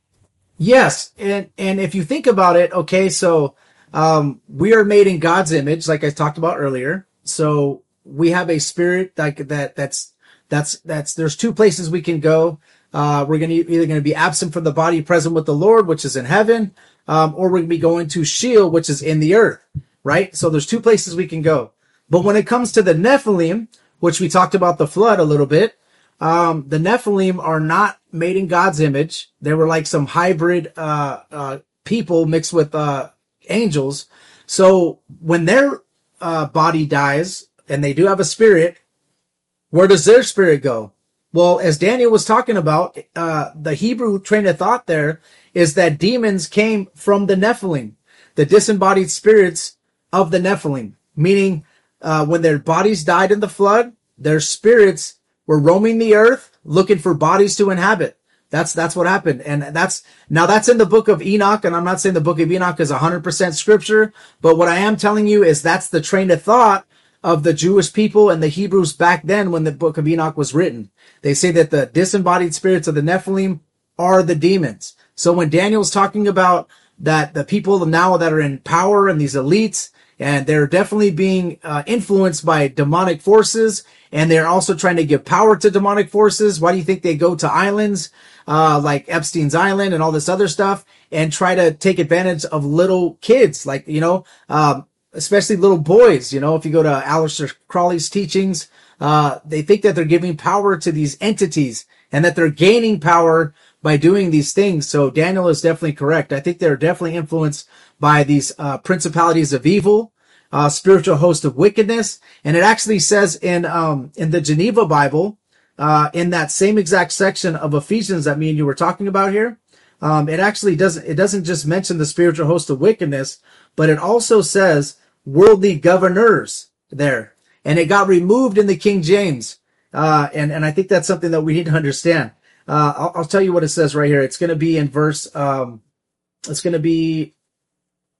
Yes, and and if you think about it, okay, so um, we are made in God's image, like I talked about earlier. So we have a spirit like that. That's that's that's. There's two places we can go. Uh, we're gonna either going to be absent from the body, present with the Lord, which is in heaven, um, or we're going to be going to Sheol, which is in the earth, right? So there's two places we can go. But when it comes to the Nephilim, which we talked about the flood a little bit, um, the Nephilim are not made in God's image. They were like some hybrid uh, uh, people mixed with uh, angels. So when their uh, body dies and they do have a spirit, where does their spirit go? Well, as Daniel was talking about, uh, the Hebrew train of thought there is that demons came from the Nephilim, the disembodied spirits of the Nephilim, meaning uh, when their bodies died in the flood, their spirits were roaming the earth looking for bodies to inhabit. That's, that's what happened. And that's, now that's in the book of Enoch. And I'm not saying the book of Enoch is one hundred percent scripture, but what I am telling you is that's the train of thought of the Jewish people and the Hebrews back then when the book of Enoch was written. They say that the disembodied spirits of the Nephilim are the demons. So when Daniel's talking about that the people now that are in power and these elites, and they're definitely being uh, influenced by demonic forces, and they're also trying to give power to demonic forces. Why do you think they go to islands uh, like Epstein's Island and all this other stuff and try to take advantage of little kids, like, you know, um, especially little boys? You know, if you go to Aleister Crowley's teachings, uh, they think that they're giving power to these entities and that they're gaining power by doing these things. So Daniel is definitely correct. I think they're definitely influenced by these uh, principalities of evil, uh, spiritual host of wickedness. And it actually says in um, in the Geneva Bible, uh, in that same exact section of Ephesians that me and you were talking about here, um, it actually doesn't, it doesn't just mention the spiritual host of wickedness, but it also says worldly governors there. And it got removed in the King James. Uh, and, and I think that's something that we need to understand. Uh, I'll, I'll tell you what it says right here. It's going to be in verse, um, it's going to be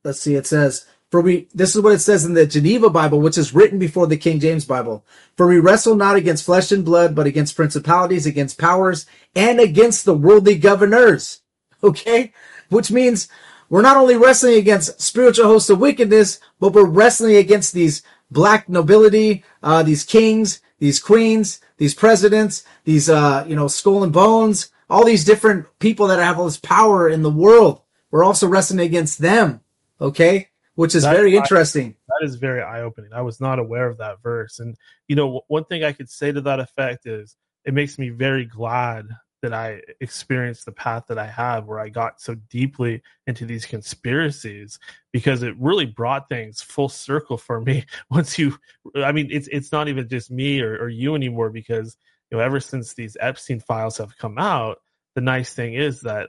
let's see, it says, for we, this is what it says in the Geneva Bible, which is written before the King James Bible. For we wrestle not against flesh and blood, but against principalities, against powers, and against the worldly governors. Okay? Which means we're not only wrestling against spiritual hosts of wickedness, but we're wrestling against these black nobility, uh, these kings, these queens, these presidents, these, uh, you know, skull and bones, all these different people that have all this power in the world. We're also wrestling against them. Okay? Which is that very is, interesting. That is very eye-opening. I was not aware of that verse. And, you know, one thing I could say to that effect is it makes me very glad that I experienced the path that I have, where I got so deeply into these conspiracies, because it really brought things full circle for me. Once you, I mean, it's it's not even just me or, or you anymore, because, you know, ever since these Epstein files have come out, the nice thing is that,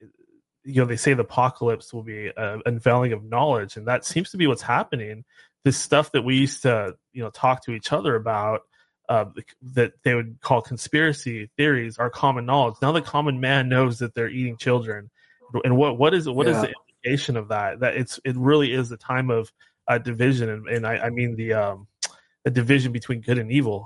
you know, they say the apocalypse will be an unveiling of knowledge, and that seems to be what's happening. This stuff that we used to, you know, talk to each other about, uh, that they would call conspiracy theories, are common knowledge. Now the common man knows that they're eating children, and what what is what yeah. is the implication of that? That it's it really is a time of uh, division, and, and I, I mean the um, the division between good and evil.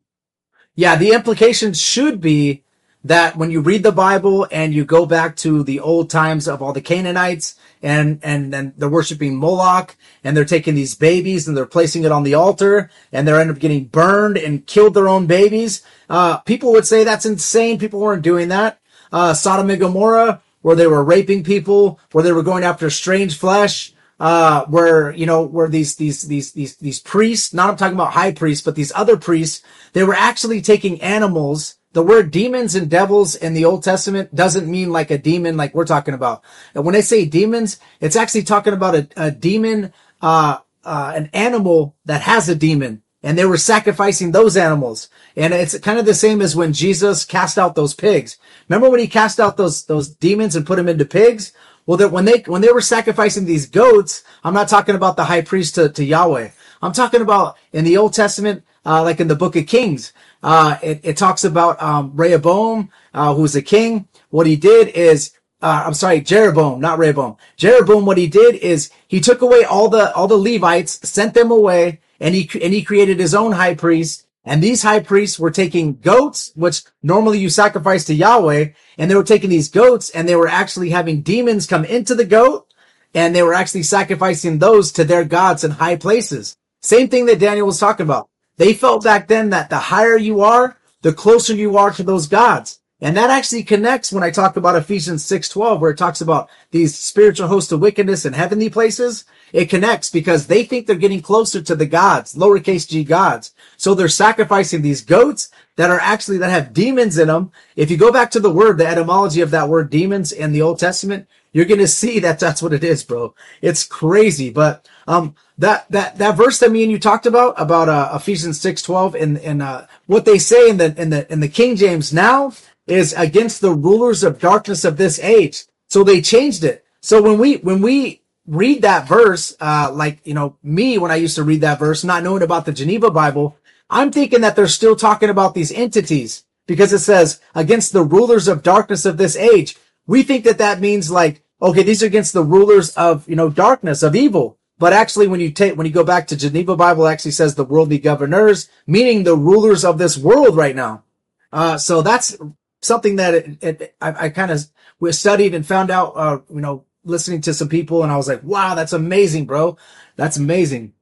Yeah, the implication should be that when you read the Bible and you go back to the old times of all the Canaanites, and, and, and they're worshiping Moloch, and they're taking these babies and they're placing it on the altar, and they end up getting burned and killed their own babies. Uh, people would say that's insane. People weren't doing that. Uh, Sodom and Gomorrah, where they were raping people, where they were going after strange flesh, uh, where, you know, where these, these, these, these, these priests, not I'm talking about high priests, but these other priests, they were actually taking animals. The word demons and devils in the Old Testament doesn't mean like a demon like we're talking about. And when they say demons, it's actually talking about a, a demon, uh, uh, an animal that has a demon. And they were sacrificing those animals. And it's kind of the same as when Jesus cast out those pigs. Remember when he cast out those, those demons and put them into pigs? Well, that when they, when they were sacrificing these goats, I'm not talking about the high priest to, to Yahweh. I'm talking about in the Old Testament, uh, like in the book of Kings. Uh, it, it talks about, um, Rehoboam, uh, who's a king. What he did is, uh, I'm sorry, Jeroboam, not Rehoboam. Jeroboam, what he did is he took away all the, all the Levites, sent them away, and he, and he created his own high priest. And these high priests were taking goats, which normally you sacrifice to Yahweh, and they were taking these goats and they were actually having demons come into the goat, and they were actually sacrificing those to their gods in high places. Same thing that Daniel was talking about. They felt back then that the higher you are, the closer you are to those gods. And that actually connects when I talk about Ephesians six twelve, where it talks about these spiritual hosts of wickedness in heavenly places. It connects because they think they're getting closer to the gods, lowercase g gods. So they're sacrificing these goats that are actually, that have demons in them. If you go back to the word, the etymology of that word demons in the Old Testament, you're going to see that that's what it is, bro. It's crazy. But, um, that, that, that verse that me and you talked about, about, uh, Ephesians six twelve and, and, uh, what they say in the, in the, in the King James now is against the rulers of darkness of this age. So they changed it. So when we, when we read that verse, uh, like, you know, me, when I used to read that verse, not knowing about the Geneva Bible, I'm thinking that they're still talking about these entities because it says against the rulers of darkness of this age. We think that that means like, okay, these are against the rulers of, you know, darkness, of evil. But actually, when you take, when you go back to Geneva Bible, it actually says the worldly governors, meaning the rulers of this world right now. Uh, so that's something that it, it, I, I kind of studied and found out, uh, you know, listening to some people, and I was like, wow, that's amazing, bro. That's amazing.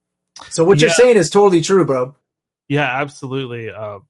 So what yeah. you're saying is totally true, bro. Yeah, absolutely. Uh,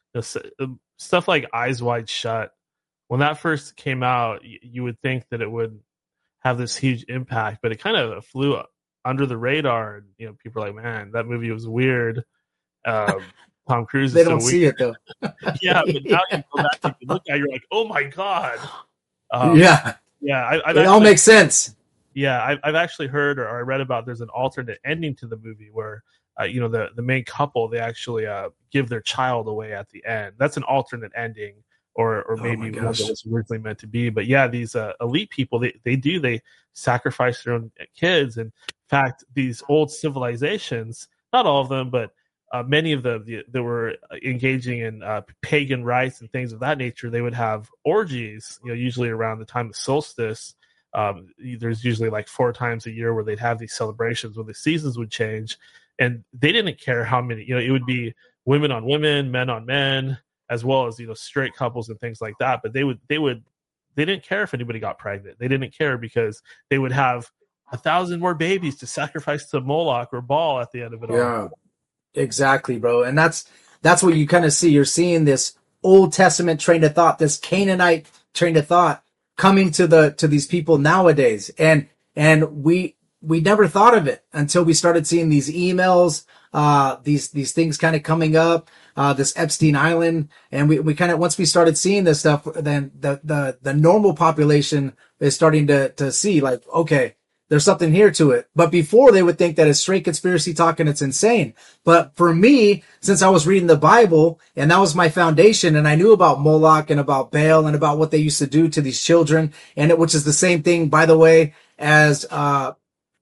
stuff like Eyes Wide Shut, when that first came out, you would think that it would have this huge impact, but it kind of flew under the radar. And, you know, people are like, man, that movie was weird. Um, Tom Cruise is They don't so see weird. it, though. Yeah, but now you go back and you look at it, you're like, oh, my God. Um, yeah. Yeah. I, I've it actually, all makes sense. Yeah, I've, I've actually heard or I read about there's an alternate ending to the movie where, uh, you know, the, the main couple, they actually uh, give their child away at the end. That's an alternate ending. Or, or maybe oh one that was originally meant to be. But yeah, these uh, elite people, they, they do, they sacrifice their own kids. In fact, these old civilizations, not all of them, but uh, many of them the, that were engaging in uh, pagan rites and things of that nature, they would have orgies, you know, usually around the time of solstice, Um, there's usually like four times a year where they'd have these celebrations where the seasons would change, and they didn't care how many. You know, it would be women on women, men on men, as well as, you know, straight couples and things like that. But they would they would they didn't care if anybody got pregnant. They didn't care because they would have a thousand more babies to sacrifice to Moloch or Baal at the end of it all. Yeah, exactly, bro. And that's that's what you kind of see. You're seeing this Old Testament train of thought, this Canaanite train of thought coming to the to these people nowadays. And and we we never thought of it until we started seeing these emails, uh, these these things kind of coming up, uh, this Epstein Island, and we, we kind of once we started seeing this stuff, then the the the normal population is starting to to see like, okay, there's something here to it. But before, they would think that it's straight conspiracy talk and it's insane. But for me, since I was reading the Bible and that was my foundation, and I knew about Moloch and about Baal and about what they used to do to these children, and it, which is the same thing, by the way, as uh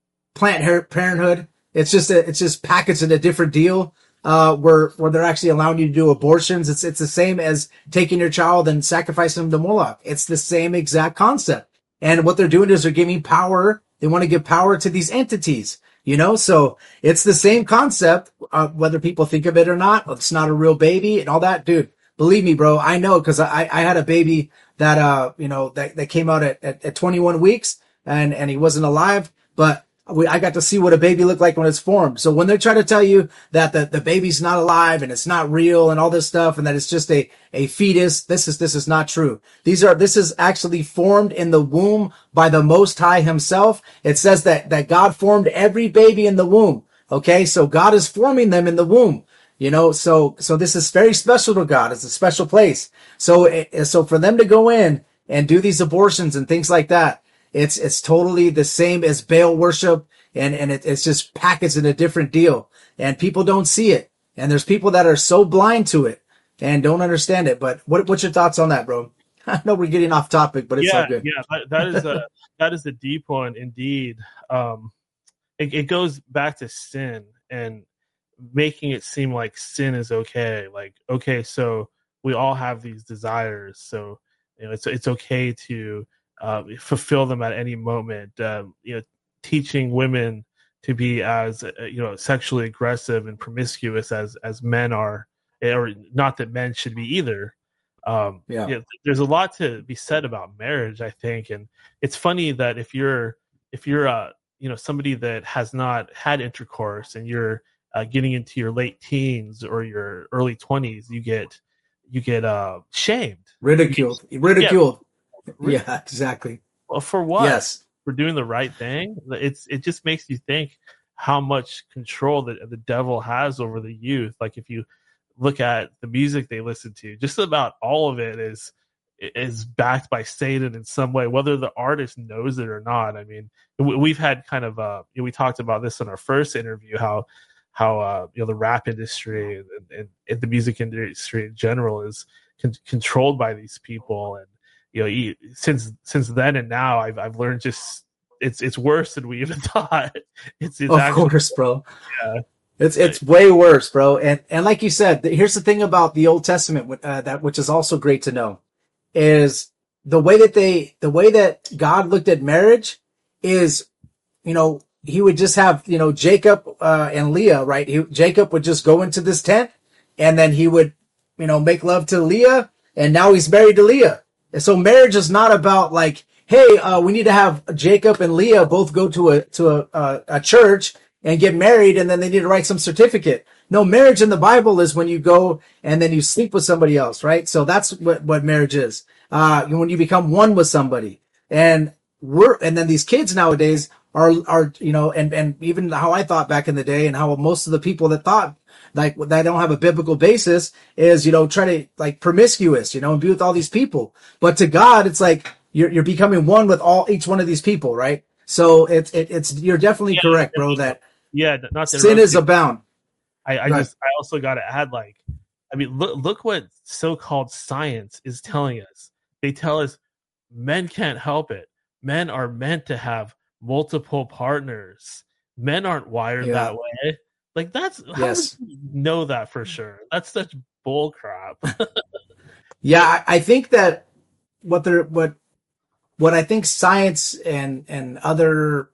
Planned Parenthood. It's just a, it's just packaged in a different deal, uh, where where they're actually allowing you to do abortions. It's it's the same as taking your child and sacrificing them to Moloch. It's the same exact concept. And what they're doing is they're giving power. They want to give power to these entities, you know? So it's the same concept, uh, whether people think of it or not. It's not a real baby and all that. Dude, believe me, bro. I know, cause I, I had a baby that, uh, you know, that, that came out at, at, at twenty-one weeks and, and he wasn't alive, but we, I got to see what a baby looked like when it's formed. So when they're trying to tell you that the, the baby's not alive and it's not real and all this stuff and that it's just a, a fetus, this is, this is not true. These are, this is actually formed in the womb by the Most High himself. It says that, that God formed every baby in the womb. Okay. So God is forming them in the womb, you know, so, so this is very special to God. It's a special place. So, so for them to go in and do these abortions and things like that, It's it's totally the same as Baal worship, and and it, it's just packaged in a different deal, and people don't see it, and there's people that are so blind to it and don't understand it. But what what's your thoughts on that, bro? I know we're getting off topic, but it's yeah, all good. Yeah, that, that is a that is a deep one indeed. Um, it, it goes back to sin and making it seem like sin is okay. Like, okay, so we all have these desires, so you know it's it's okay to Uh, fulfill them at any moment. Um, you know, teaching women to be as uh, you know sexually aggressive and promiscuous as as men are, or not that men should be either. Um, yeah, you know, there's a lot to be said about marriage, I think, and it's funny that if you're if you're uh you know somebody that has not had intercourse and you're uh, getting into your late teens or your early twenties, you get you get uh shamed, ridiculed, you, ridiculed. Yeah, Yeah, exactly. Well, for what? Yes. For doing the right thing? It's it just makes you think how much control that the devil has over the youth. Like if you look at the music they listen to, just about all of it is is backed by Satan in some way, whether the artist knows it or not. I mean, we've had kind of uh, you know, we talked about this in our first interview, how how uh, you know the rap industry and, and, and the music industry in general is con- controlled by these people. And you know, since since then and now, I've I've learned just it's it's worse than we even thought. It's, it's of actually, course, bro. Yeah, it's it's way worse, bro. And and like you said, here's the thing about the Old Testament, uh, that which is also great to know, is the way that they the way that God looked at marriage is, you know, he would just have, you know, Jacob uh, and Leah, right? He, Jacob would just go into this tent, and then he would, you know, make love to Leah, and now he's married to Leah. And so marriage is not about like, hey, uh, we need to have Jacob and Leah both go to a to a, a, a church and get married, and then they need to write some certificate. No, marriage in the Bible is when you go and then you sleep with somebody else, right? So that's what, what marriage is. Uh, when you become one with somebody. And we're, and then these kids nowadays are, are, you know, and, and even how I thought back in the day and how most of the people that thought like that don't have a biblical basis is, you know, try to like promiscuous, you know, and be with all these people. But to God, it's like you're, you're becoming one with all, each one of these people, right? So it's, it, it's, you're definitely yeah, correct, bro, that yeah, not sin is abound. I, I just, I also got to add, like, I mean, look, look what so-called science is telling us. They tell us men can't help it. Men are meant to have multiple partners. Men aren't wired yeah. that way. Like, that's, how yes. do you know that for sure? That's such bull crap. Yeah, I think that what they're, what what I think science and, and other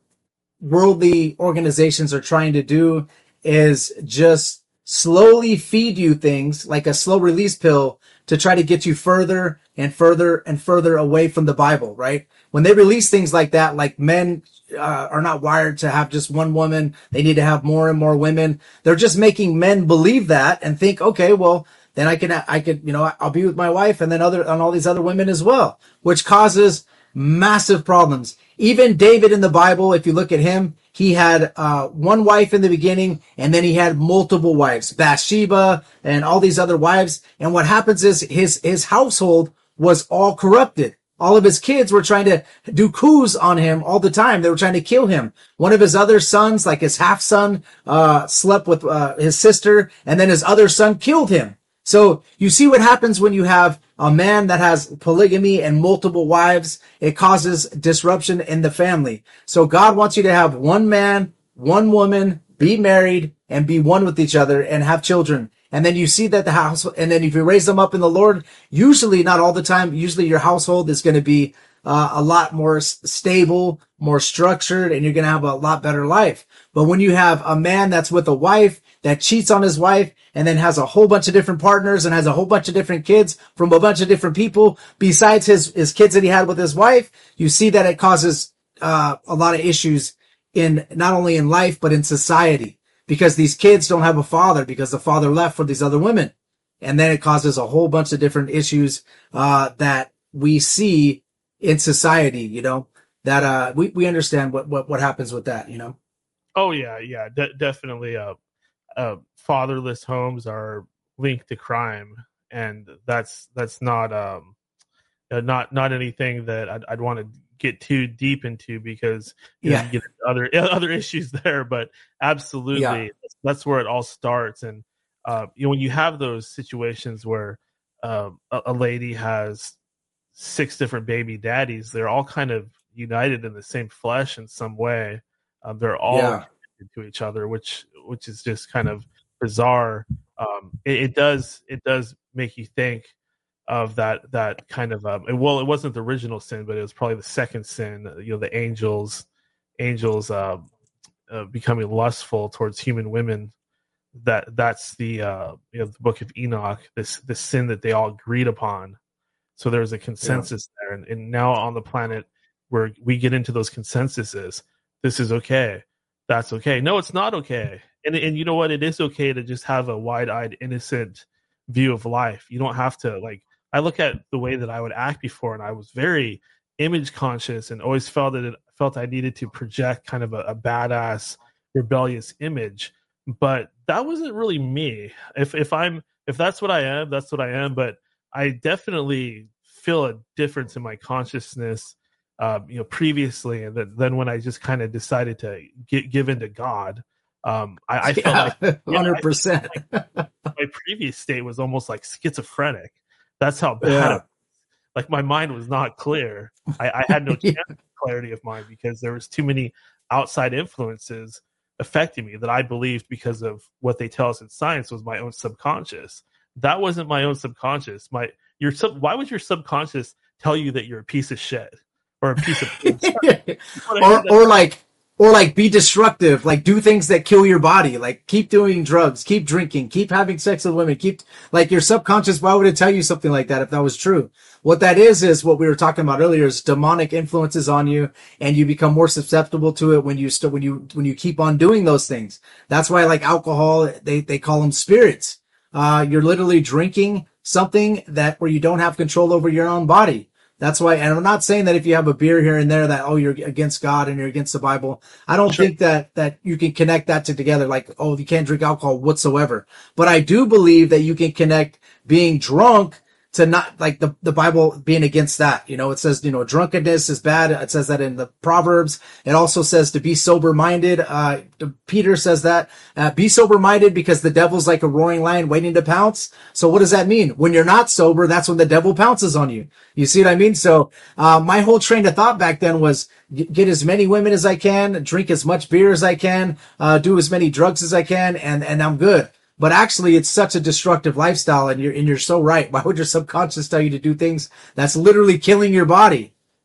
worldly organizations are trying to do is just slowly feed you things like a slow release pill to try to get you further and further and further away from the Bible, right? When they release things like that, like men uh, are not wired to have just one woman. They need to have more and more women. They're just making men believe that and think, okay, well, then I can, I could, you know, I'll be with my wife and then other, and all these other women as well, which causes massive problems. Even David in the Bible, if you look at him, he had uh one wife in the beginning, and then he had multiple wives, Bathsheba and all these other wives. And what happens is his his household was all corrupted. All of his kids were trying to do coups on him all the time. They were trying to kill him. One of his other sons, like his half son, uh slept with uh, his sister, and then his other son killed him. So you see what happens when you have a man that has polygamy and multiple wives. It causes disruption in the family. So God wants you to have one man, one woman, be married and be one with each other and have children. And then you see that the house, and then if you raise them up in the Lord, usually, not all the time, usually your household is going to be uh, a lot more s- stable, more structured, and you're going to have a lot better life. But when you have a man that's with a wife that cheats on his wife and then has a whole bunch of different partners and has a whole bunch of different kids from a bunch of different people besides his, his kids that he had with his wife, you see that it causes uh, a lot of issues in not only in life, but in society, because these kids don't have a father because the father left for these other women. And then it causes a whole bunch of different issues uh, that we see in society, you know, that uh, we, we understand what, what, what happens with that, you know? Oh, yeah, yeah, de- definitely. Uh, uh, fatherless homes are linked to crime, and that's that's not um uh, not not anything that I'd, I'd want to get too deep into, because you know Yeah. you get other other issues there. But absolutely, Yeah. that's, that's where it all starts. And uh, you know, when you have those situations where um, a, a lady has six different baby daddies, they're all kind of united in the same flesh in some way. Um, they're all Yeah. connected to each other, which which is just kind of bizarre. Um, it, it does it does make you think of that that kind of um, and well, it wasn't the original sin, but it was probably the second sin. You know, the angels angels uh, uh, becoming lustful towards human women. That that's the uh, you know the Book of Enoch. This this sin that they all agreed upon. So there's a Yeah. consensus there, and, and now on the planet where we get into those consensuses, this is okay, that's okay. No, it's not okay. And and you know what? It is okay to just have a wide-eyed, innocent view of life. You don't have to like. I look at the way that I would act before, and I was very image conscious, and always felt that it felt I needed to project kind of a, a badass, rebellious image. But that wasn't really me. If if I'm if that's what I am, that's what I am. But I definitely feel a difference in my consciousness, um, you know, previously, and then, then when I just kind of decided to get, give into God, um, I, I felt like Yeah. yeah, one hundred I percent. felt like my previous state was almost like schizophrenic. That's how bad Yeah. it was. Like my mind was not clear. I, I had no Yeah. chance of clarity of mind because there was too many outside influences affecting me that I believed, because of what they tell us in science, was my own subconscious. That wasn't my own subconscious. My your sub. Why would your subconscious tell you that you're a piece of shit or a piece of or or like or like be destructive, like do things that kill your body, like keep doing drugs, keep drinking, keep having sex with women, keep like your subconscious. Why would it tell you something like that if that was true? What that is is what we were talking about earlier, is demonic influences on you, and you become more susceptible to it when you st- when you when you keep on doing those things. That's why, like alcohol, they they call them spirits. Uh, you're literally drinking something that where you don't have control over your own body. That's why, and I'm not saying that if you have a beer here and there that, oh, you're against God and you're against the Bible. I don't Sure. think that, that you can connect that to together, like, oh, you can't drink alcohol whatsoever. But I do believe that you can connect being drunk to not, like the, the Bible being against that. You know, it says, you know, drunkenness is bad. It says that in the Proverbs. It also says to be sober minded. Uh, Peter says that, uh, be sober minded because the devil's like a roaring lion waiting to pounce. So what does that mean? When you're not sober, that's when the devil pounces on you. You see what I mean? So, uh, my whole train of thought back then was get as many women as I can, drink as much beer as I can, uh, do as many drugs as I can, and, and I'm good. But actually, it's such a destructive lifestyle, and you're and you're so right. Why would your subconscious tell you to do things that's literally killing your body?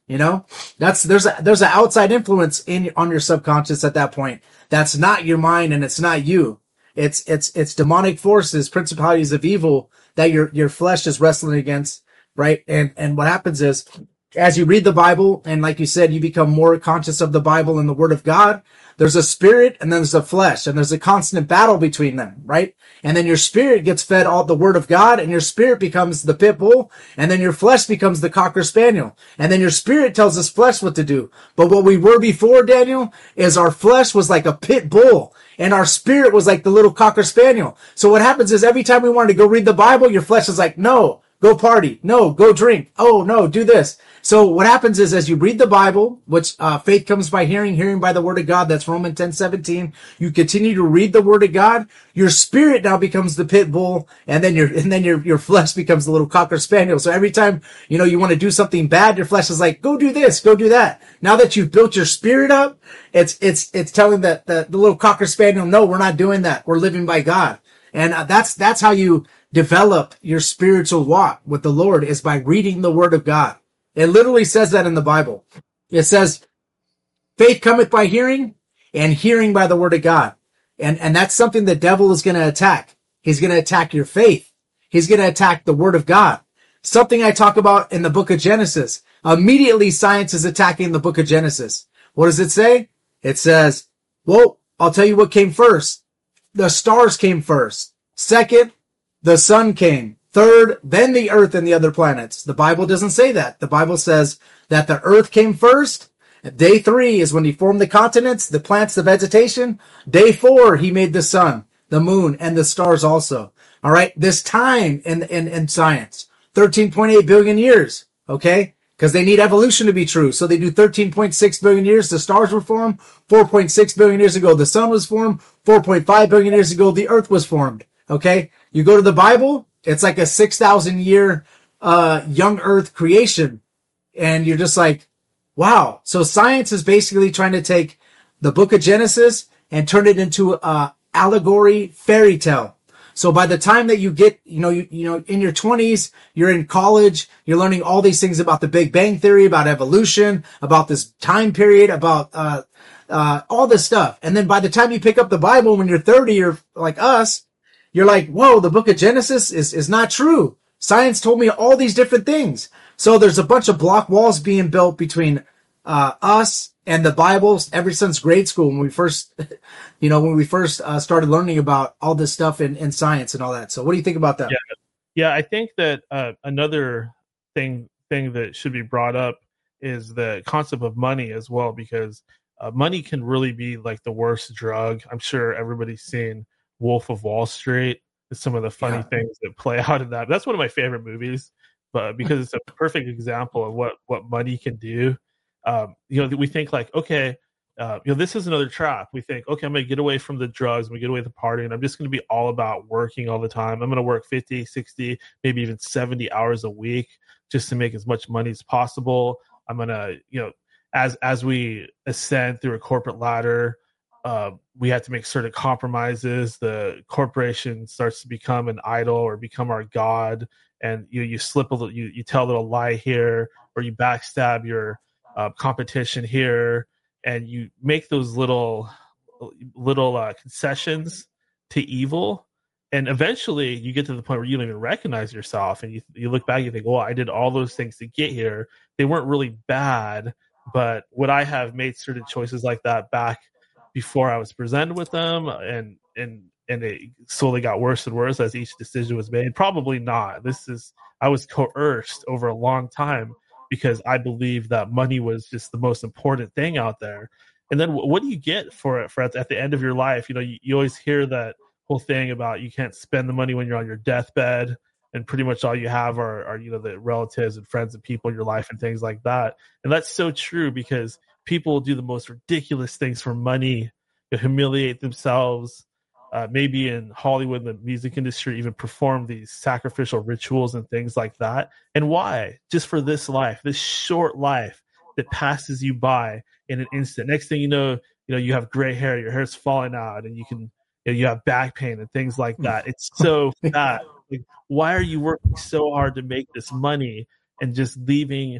You know, that's there's a, there's an outside influence in on your subconscious at that point. That's not your mind and it's not you. It's it's it's demonic forces, principalities of evil that your your flesh is wrestling against, right? And and what happens is, as you read the Bible and like you said, you become more conscious of the Bible and the Word of God. There's a spirit and then there's a flesh, and there's a constant battle between them, right? And then your spirit gets fed all the Word of God, and your spirit becomes the pit bull, and then your flesh becomes the cocker spaniel. And then your spirit tells this flesh what to do. But what we were before, Daniel, is our flesh was like a pit bull, and our spirit was like the little cocker spaniel. So what happens is every time we wanted to go read the Bible, your flesh is like, no, go party. No, go drink. Oh, no, do this. So what happens is as you read the Bible, which uh, faith comes by hearing, hearing by the Word of God, that's Romans ten seventeen. You continue to read the Word of God, your spirit now becomes the pit bull, and then your and then your your flesh becomes the little cocker spaniel. So every time, you know, you want to do something bad, your flesh is like, go do this, go do that. Now that you've built your spirit up, it's it's it's telling that the, the little cocker spaniel, no, we're not doing that. We're living by God. And uh, that's that's how you develop your spiritual walk with the Lord, is by reading the Word of God. It literally says that in the Bible. It says, faith cometh by hearing, and hearing by the Word of God. And, and that's something the devil is going to attack. He's going to attack your faith. He's going to attack the Word of God. Something I talk about in the book of Genesis. Immediately, science is attacking the book of Genesis. What does it say? It says, well, I'll tell you what came first. The stars came first. Second, the sun came. Third, then the earth and the other planets. The Bible doesn't say that. The Bible says that the earth came first. Day three is when he formed the continents, the plants, the vegetation. Day four, he made the sun, the moon, and the stars also. All right. This time in, in, in science, thirteen point eight billion years. Okay. Because they need evolution to be true. So they do thirteen point six billion years. The stars were formed. four point six billion years ago, the sun was formed. four point five billion years ago, the earth was formed. Okay. You go to the Bible, it's like a six thousand year, uh, young earth creation. And you're just like, wow. So science is basically trying to take the book of Genesis and turn it into a allegory fairy tale. So by the time that you get, you know, you, you know, in your twenties, you're in college, you're learning all these things about the Big Bang Theory, about evolution, about this time period, about, uh, uh, all this stuff. And then by the time you pick up the Bible when you're thirty, you're like us, you're like, whoa, the book of Genesis is, is not true. Science told me all these different things. So there's a bunch of block walls being built between, uh, us and the Bible ever since grade school, when we first, you know, when we first uh, started learning about all this stuff in, in science and all that. So what do you think about that? Yeah, yeah I think that uh, another thing thing that should be brought up is the concept of money as well, because uh, money can really be like the worst drug. I'm sure everybody's seen Wolf of Wall Street. Some of the funny yeah. things that play out in that. That's one of my favorite movies, but because it's a perfect example of what, what money can do. Um, you know, we think like, okay, uh, you know, this is another trap. We think, okay, I'm going to get away from the drugs, I'm going to get away from the partying, and I'm just going to be all about working all the time. I'm going to work fifty, sixty, maybe even seventy hours a week just to make as much money as possible. I'm going to, you know, as, as we ascend through a corporate ladder, uh, we have to make certain compromises. The corporation starts to become an idol or become our god. And you, you slip a little, you, you tell a little lie here, or you backstab your, Uh, competition here, and you make those little little uh, concessions to evil, and eventually you get to the point where you don't even recognize yourself, and you you look back and you think, well, I did all those things to get here. They weren't really bad, but would I have made certain choices like that back before I was presented with them, and and and it slowly got worse and worse as each decision was made? Probably not. This is I was coerced over a long time, because I believe that money was just the most important thing out there. And then what do you get for it for at the, at the end of your life? You know, you, you always hear that whole thing about you can't spend the money when you're on your deathbed, and pretty much all you have are, are, you know, the relatives and friends and people in your life and things like that. And that's so true, because people will do the most ridiculous things for money, to humiliate themselves. Uh, maybe in Hollywood, the music industry, even perform these sacrificial rituals and things like that. And why? Just for this life, this short life that passes you by in an instant. Next thing you know, you know, you have gray hair, your hair's falling out, and you can, you know, you have back pain and things like that. It's so bad. Like, why are you working so hard to make this money and just leaving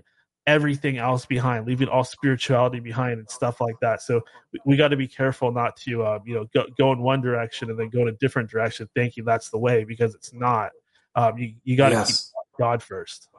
everything else behind, leaving all spirituality behind and stuff like that. So we, we got to be careful not to, uh, you know, go, go in one direction and then go in a different direction, thinking that's the way, because it's not. Um, you you got to yes. keep God first.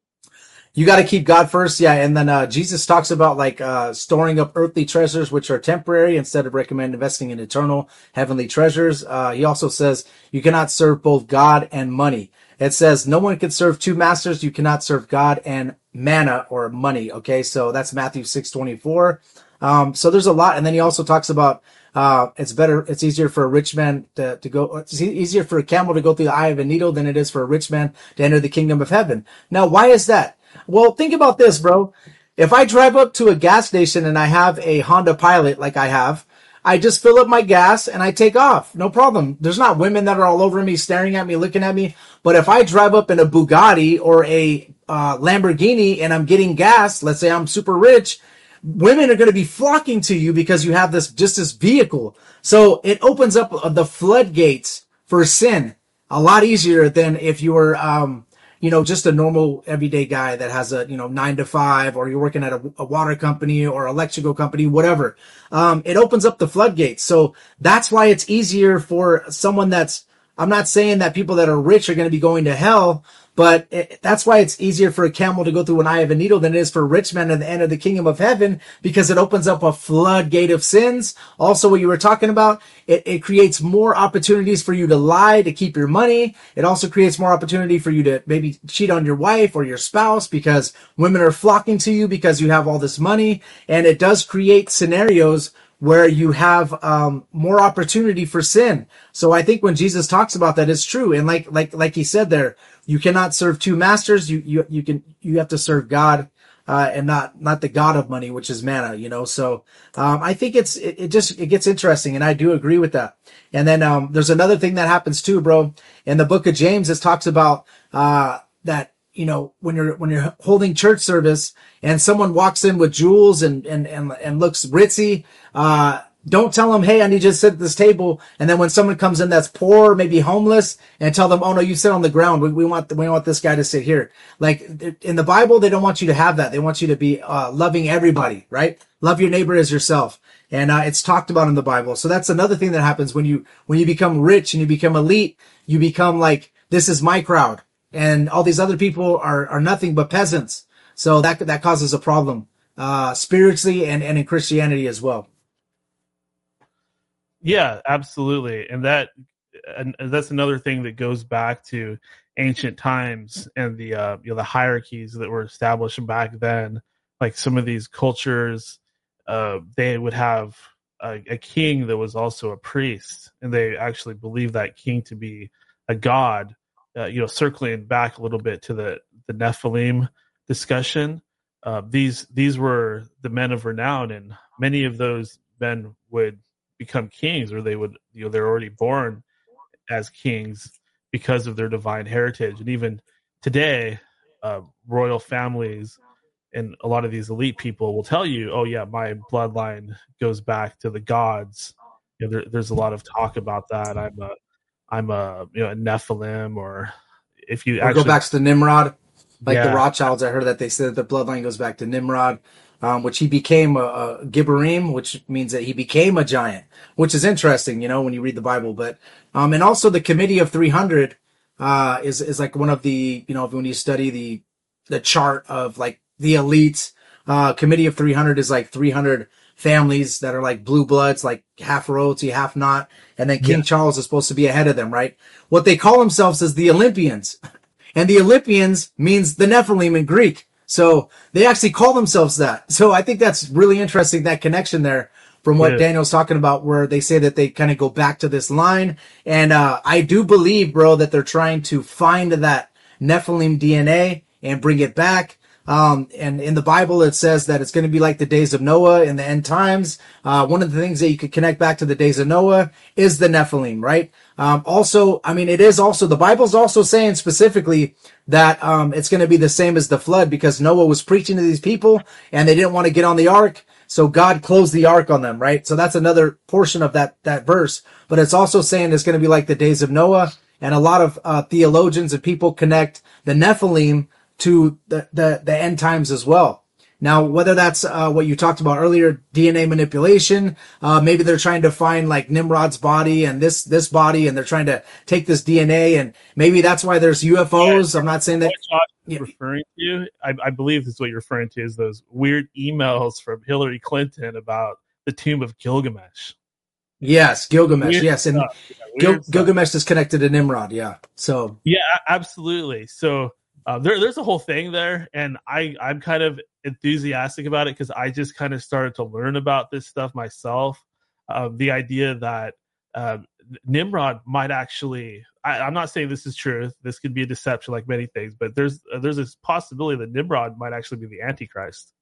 You got to keep God first, yeah. And then uh, Jesus talks about like uh, storing up earthly treasures, which are temporary, instead of recommend investing in eternal heavenly treasures. Uh, he also says you cannot serve both God and money. It says no one can serve two masters. You cannot serve God and manna or money. Okay, so that's Matthew six twenty-four. Um, so there's a lot. And then he also talks about uh, it's better, it's easier for a rich man to, to go, it's easier for a camel to go through the eye of a needle than it is for a rich man to enter the kingdom of heaven. Now, why is that? Well, think about this, bro. If I drive up to a gas station and I have a Honda Pilot like I have, I just fill up my gas and I take off. No problem. There's not women that are all over me, staring at me, looking at me. But if I drive up in a Bugatti or a uh, Lamborghini and I'm getting gas, let's say I'm super rich, women are going to be flocking to you because you have this, just this vehicle. So it opens up the floodgates for sin a lot easier than if you were, um, you know, just a normal everyday guy that has a, you know, nine to five, or you're working at a, a water company or electrical company, whatever. Um, it opens up the floodgates. So that's why it's easier for someone that's, I'm not saying that people that are rich are going to be going to hell, but it, that's why it's easier for a camel to go through an eye of a needle than it is for a rich man at the end of the kingdom of heaven, because it opens up a floodgate of sins. Also, what you were talking about, it, it creates more opportunities for you to lie, to keep your money. It also creates more opportunity for you to maybe cheat on your wife or your spouse, because women are flocking to you because you have all this money. And it does create scenarios where you have um more opportunity for sin. So I think when Jesus talks about that, it's true. And like like like he said there, you cannot serve two masters. You you you can you have to serve God uh and not not the God of money, which is manna, you know. So um I think it's it, it just it gets interesting, and I do agree with that. And then um there's another thing that happens too, bro. In the book of James, it talks about uh that, you know, when you're when you're holding church service and someone walks in with jewels and and and, and looks ritzy, uh don't tell them, hey, I need you to sit at this table. And then when someone comes in that's poor, maybe homeless, and tell them, oh no, you sit on the ground. We, we want we want this guy to sit here. Like in the Bible, they don't want you to have that. They want you to be uh loving everybody, right? Love your neighbor as yourself. And uh, it's talked about in the Bible. So that's another thing that happens when you when you become rich and you become elite. You become like, this is my crowd, and all these other people are, are nothing but peasants. So that, that causes a problem, uh, spiritually and, and in Christianity as well. Yeah, absolutely. And that, and that's another thing that goes back to ancient times and the, uh, you know, the hierarchies that were established back then. Like some of these cultures, uh, they would have a, a king that was also a priest, and they actually believed that king to be a god. Uh, you know, circling back a little bit to the, the Nephilim discussion, uh, these these were the men of renown, and many of those men would become kings, or they would, you know, they're already born as kings because of their divine heritage. And even today, uh, royal families and a lot of these elite people will tell you, oh yeah, my bloodline goes back to the gods. You know, there, there's a lot of talk about that. I'm a I'm a, you know, a Nephilim, or if you or actually go back to Nimrod, like yeah. the Rothschilds. I heard that they said that the bloodline goes back to Nimrod, um, which he became a, a Gibborim, which means that he became a giant, which is interesting, you know, when you read the Bible. But um, and also the Committee of three hundred uh, is is like one of the, you know, when you study the the chart of like the elites, uh, Committee of three hundred is like three hundred families that are like blue bloods, like half royalty, half not. And then King yeah. Charles is supposed to be ahead of them, right? What they call themselves is the Olympians. And the Olympians means the Nephilim in Greek. So they actually call themselves that. So I think that's really interesting, that connection there from what yeah. Daniel's talking about, where they say that they kind of go back to this line. And uh I do believe, bro, that they're trying to find that Nephilim D N A and bring it back. Um, and in the Bible, it says that it's going to be like the days of Noah in the end times. Uh, one of the things that you could connect back to the days of Noah is the Nephilim, right? Um, also, I mean, it is also, the Bible's also saying specifically that, um, it's going to be the same as the flood, because Noah was preaching to these people and they didn't want to get on the ark. So God closed the ark on them, right? So that's another portion of that, that verse. But it's also saying it's going to be like the days of Noah. And a lot of, uh, theologians and people connect the Nephilim to the, the, the end times as well. Now, whether that's uh, what you talked about earlier, D N A manipulation, uh, maybe they're trying to find like Nimrod's body and this this body, and they're trying to take this D N A, and maybe that's why there's U F Os. Yeah, I'm not saying that. Yeah. Referring to, I, I believe this is what you're referring to, is those weird emails from Hillary Clinton about the tomb of Gilgamesh. Yes, Gilgamesh. Weird yes, and yeah, Gil- Gilgamesh is connected to Nimrod. Yeah, so yeah, absolutely. So uh, there, there's a whole thing there, and I, I'm kind of enthusiastic about it because I just kind of started to learn about this stuff myself. Uh, the idea that uh, Nimrod might actually, I, I'm not saying this is true. This could be a deception, like many things, but there's uh, there's this possibility that Nimrod might actually be the Antichrist.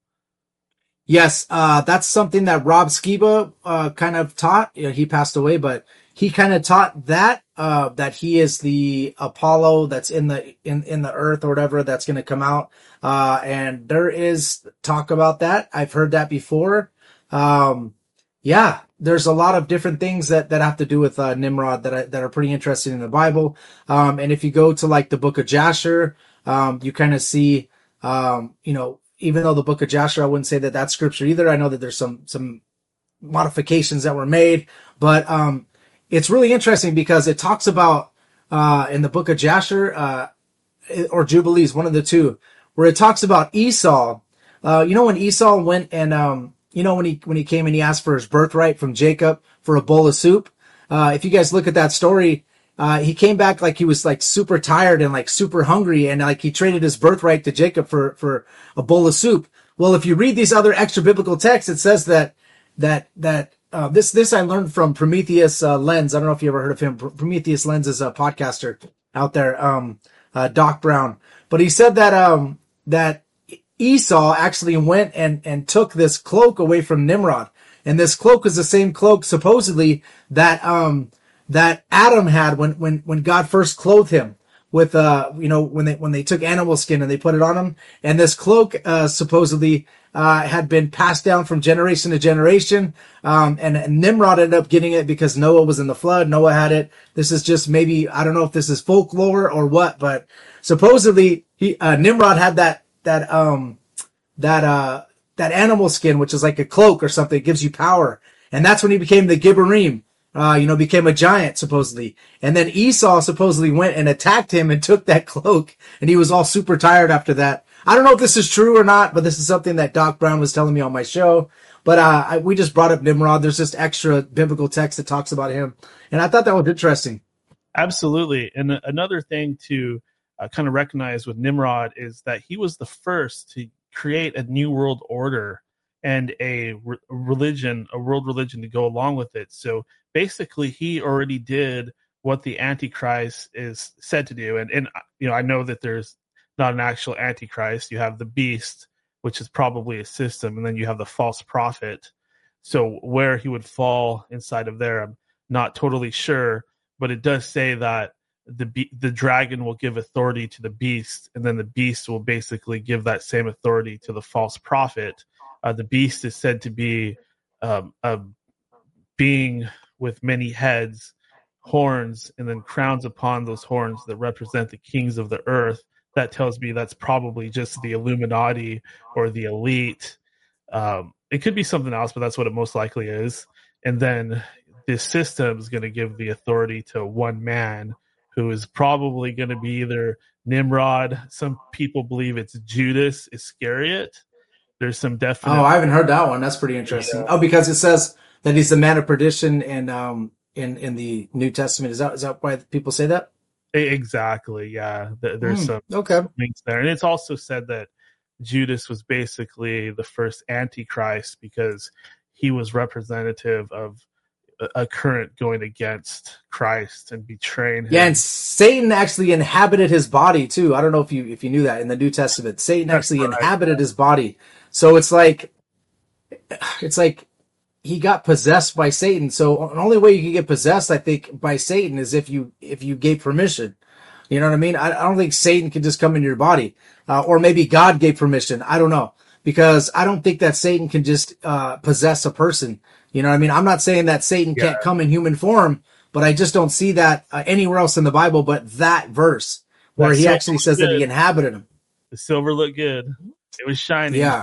Yes, uh, that's something that Rob Skiba uh, kind of taught. You know, he passed away, but he kind of taught that uh, that he is the Apollo that's in the in, in the earth or whatever that's going to come out. Uh, and there is talk about that. I've heard that before. Um, yeah, there's a lot of different things that, that have to do with uh, Nimrod that are, that are pretty interesting in the Bible. Um, and if you go to like the book of Jasher, um, you kind of see, um, you know, even though the book of Jasher, I wouldn't say that that's scripture either. I know that there's some, some modifications that were made, but, um, it's really interesting because it talks about, uh, in the book of Jasher, uh, or Jubilees, one of the two, where it talks about Esau. Uh, you know, when Esau went and, um, you know, when he, when he came and he asked for his birthright from Jacob for a bowl of soup. Uh, if you guys look at that story, Uh, he came back like he was like super tired and like super hungry, and like he traded his birthright to Jacob for, for a bowl of soup. Well, if you read these other extra biblical texts, it says that, that, that, uh, this, this I learned from Prometheus, uh, Lens. I don't know if you ever heard of him. Prometheus Lens is a podcaster out there, um, uh, Doc Brown. But he said that, um, that Esau actually went and, and took this cloak away from Nimrod. And this cloak is the same cloak supposedly that, um, that Adam had when, when, when God first clothed him with, uh, you know, when they, when they took animal skin and they put it on him. And this cloak, uh, supposedly, uh, had been passed down from generation to generation. Um, and, and Nimrod ended up getting it because Noah was in the flood. Noah had it. This is just maybe, I don't know if this is folklore or what, but supposedly he, uh, Nimrod had that, that, um, that, uh, that animal skin, which is like a cloak or something. It gives you power. And that's when he became the Gibborim. Uh, you know, became a giant, supposedly. And then Esau supposedly went and attacked him and took that cloak, and he was all super tired after that. I don't know if this is true or not, but this is something that Doc Brown was telling me on my show. But, uh, I, we just brought up Nimrod. There's just extra biblical text that talks about him. And I thought that was interesting. Absolutely. And another thing to uh, kind of recognize with Nimrod is that he was the first to create a new world order and a re- religion, a world religion to go along with it. So basically, he already did what the Antichrist is said to do. And, and you know, I know that there's not an actual Antichrist. You have the beast, which is probably a system, and then you have the false prophet. So where he would fall inside of there, I'm not totally sure, but it does say that the be- the dragon will give authority to the beast, and then the beast will basically give that same authority to the false prophet. Uh, the beast is said to be um, a being with many heads, horns, and then crowns upon those horns that represent the kings of the earth. That tells me that's probably just the Illuminati or the elite. Um, it could be something else, but that's what it most likely is. And then this system is going to give the authority to one man who is probably going to be either Nimrod. Some people believe it's Judas Iscariot. There's some definite. Oh, I haven't heard that one. That's pretty interesting. Yeah. Oh, because it says that he's the man of perdition in um in in the New Testament. Is that is that why people say that? Exactly. Yeah. There's mm, some okay links there, and it's also said that Judas was basically the first Antichrist because he was representative of a current going against Christ and betraying him. Yeah, and Satan actually inhabited his body too. I don't know if you if you knew that in the New Testament. Satan That's actually right. inhabited his body. So it's like it's like he got possessed by Satan. So the only way you can get possessed, I think, by Satan is if you if you gave permission. You know what I mean? I, I don't think Satan can just come into your body. Uh, or maybe God gave permission. I don't know. Because I don't think that Satan can just uh possess a person. You know what I mean? I'm not saying that Satan yeah. can't come in human form, but I just don't see that uh, anywhere else in the Bible but that verse where that he actually says good. that he inhabited him. The silver looked good. It was shiny. Yeah.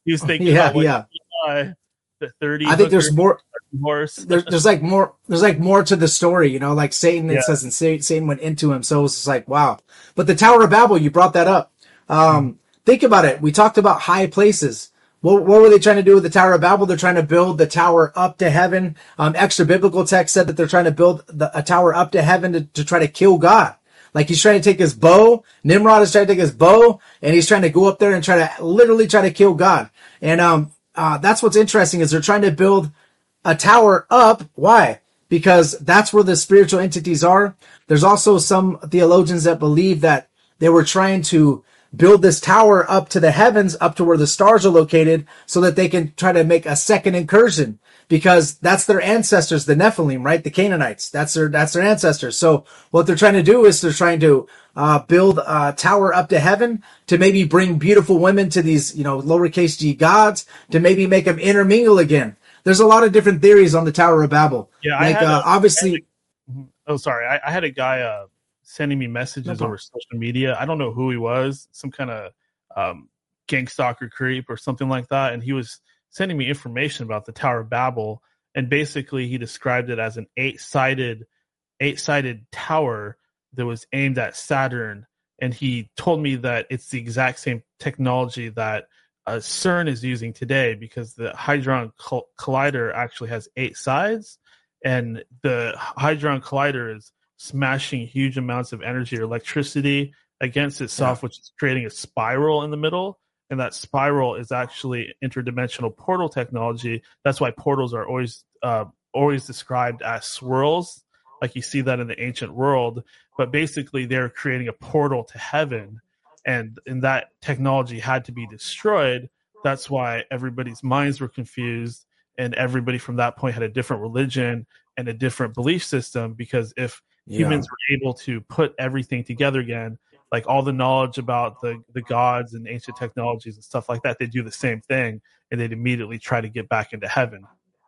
he was thinking yeah, about what yeah. buy, the thirty. I think there's more. Horse. there's, there's like more. There's like more to the story, you know. Like Satan, Yeah. it says, and Satan went into him. So it's just like wow. But the Tower of Babel, you brought that up. Um, mm-hmm. Think about it. We talked about high places. What, what were they trying to do with the Tower of Babel? They're trying to build the tower up to heaven. Um, extra biblical text said that they're trying to build the, a tower up to heaven to, to try to kill God. Like he's trying to take his bow. Nimrod is trying to take his bow, and he's trying to go up there and try to literally try to kill God. And um, uh, that's what's interesting is they're trying to build a tower up. Why? Because that's where the spiritual entities are. There's also some theologians that believe that they were trying to build this tower up to the heavens, up to where the stars are located, so that they can try to make a second incursion, because that's their ancestors, the Nephilim, right? The Canaanites. That's their, that's their ancestors. So what they're trying to do is they're trying to, uh, build a tower up to heaven to maybe bring beautiful women to these, you know, lowercase g gods, to maybe make them intermingle again. There's a lot of different theories on the Tower of Babel. Yeah. Like, I had uh, a, obviously. I had a, oh, sorry. I, I had a guy, uh, sending me messages no over social media. I don't know who he was, some kind of um, gang stalker creep or something like that. And he was sending me information about the Tower of Babel. And basically he described it as an eight-sided, eight-sided tower that was aimed at Saturn. And he told me that it's the exact same technology that uh, CERN is using today, because the Hadron Collider actually has eight sides. And the Hadron Collider is smashing huge amounts of energy or electricity against itself, yeah. which is creating a spiral in the middle. And that spiral is actually interdimensional portal technology. That's why portals are always uh, always described as swirls, like you see that in the ancient world. But basically, they're creating a portal to heaven, and, and that technology had to be destroyed. That's why everybody's minds were confused, and everybody from that point had a different religion and a different belief system, because if Yeah. humans were able to put everything together again, like all the knowledge about the, the gods and ancient technologies and stuff like that, they'd do the same thing, and they'd immediately try to get back into heaven.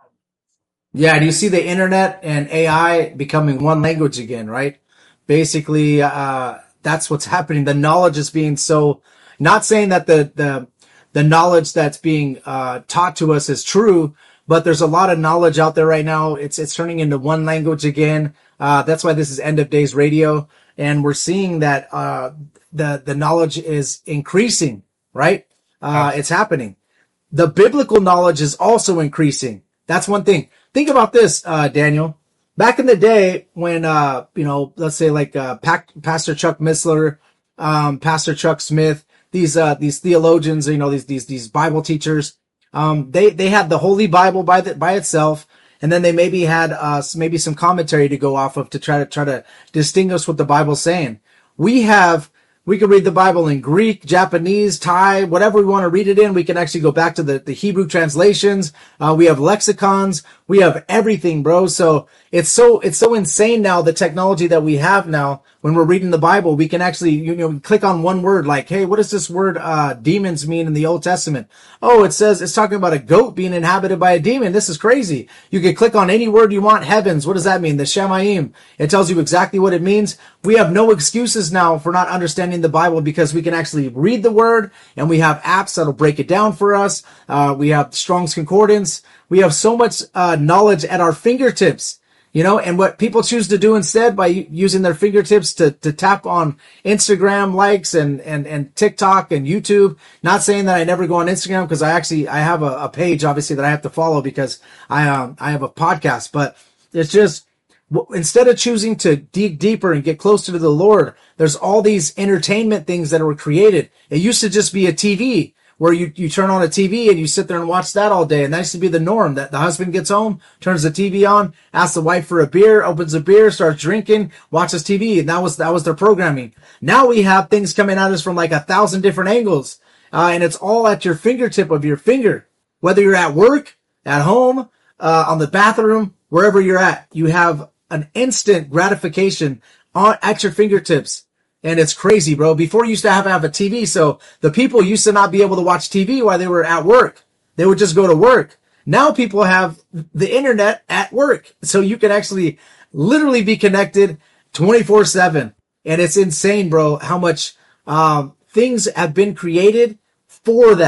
Yeah, do you see the internet and A I becoming one language again, right? Basically, uh, that's what's happening. The knowledge is being so, not saying that the, the, the knowledge that's being uh, taught to us is true, but there's a lot of knowledge out there right now. It's, it's turning into one language again. Uh, that's why this is End of Days Radio. And we're seeing that, uh, the, the knowledge is increasing, right? Uh, it's happening. The biblical knowledge is also increasing. That's one thing. Think about this, uh, Daniel. Back in the day when, uh, you know, let's say like, uh, Pastor Chuck Missler, um, Pastor Chuck Smith, these, uh, these theologians, you know, these, these, these Bible teachers, um, they, they had the Holy Bible by the, by itself. And then they maybe had, uh, maybe some commentary to go off of to try to, try to distinguish what the Bible's saying. We have, we can read the Bible in Greek, Japanese, Thai, whatever we want to read it in. We can actually go back to the, the Hebrew translations. Uh, we have lexicons. We have everything, bro. So it's so, it's so insane now, the technology that we have now. When we're reading the Bible, we can actually, you know, click on one word like, hey, what does this word, uh, demons mean in the Old Testament? Oh, it says it's talking about a goat being inhabited by a demon. This is crazy. You can click on any word you want. Heavens. What does that mean? The Shemayim. It tells you exactly what it means. We have no excuses now for not understanding the Bible, because we can actually read the word, and we have apps that'll break it down for us. Uh, we have Strong's Concordance. We have so much, uh, knowledge at our fingertips. You know, and what people choose to do instead by using their fingertips to, to tap on Instagram likes and, and, and TikTok and YouTube. Not saying that I never go on Instagram, because I actually, I have a, a page obviously that I have to follow because I, um, I have a podcast, but it's just, instead of choosing to dig deeper and get closer to the Lord, there's all these entertainment things that were created. It used to just be a T V. Where you, you turn on a T V and you sit there and watch that all day. And that used to be the norm, that the husband gets home, turns the T V on, asks the wife for a beer, opens a beer, starts drinking, watches T V. And that was, that was their programming. Now we have things coming at us from like a thousand different angles. Uh, and it's all at your fingertip of your finger. Whether you're at work, at home, uh, on the bathroom, wherever you're at, you have an instant gratification on, at your fingertips. And it's crazy, bro. Before you used to have to have a T V, so the people used to not be able to watch T V while they were at work. They would just go to work. Now people have the internet at work, so you can actually literally be connected twenty-four seven. And it's insane, bro, how much um things have been created for that.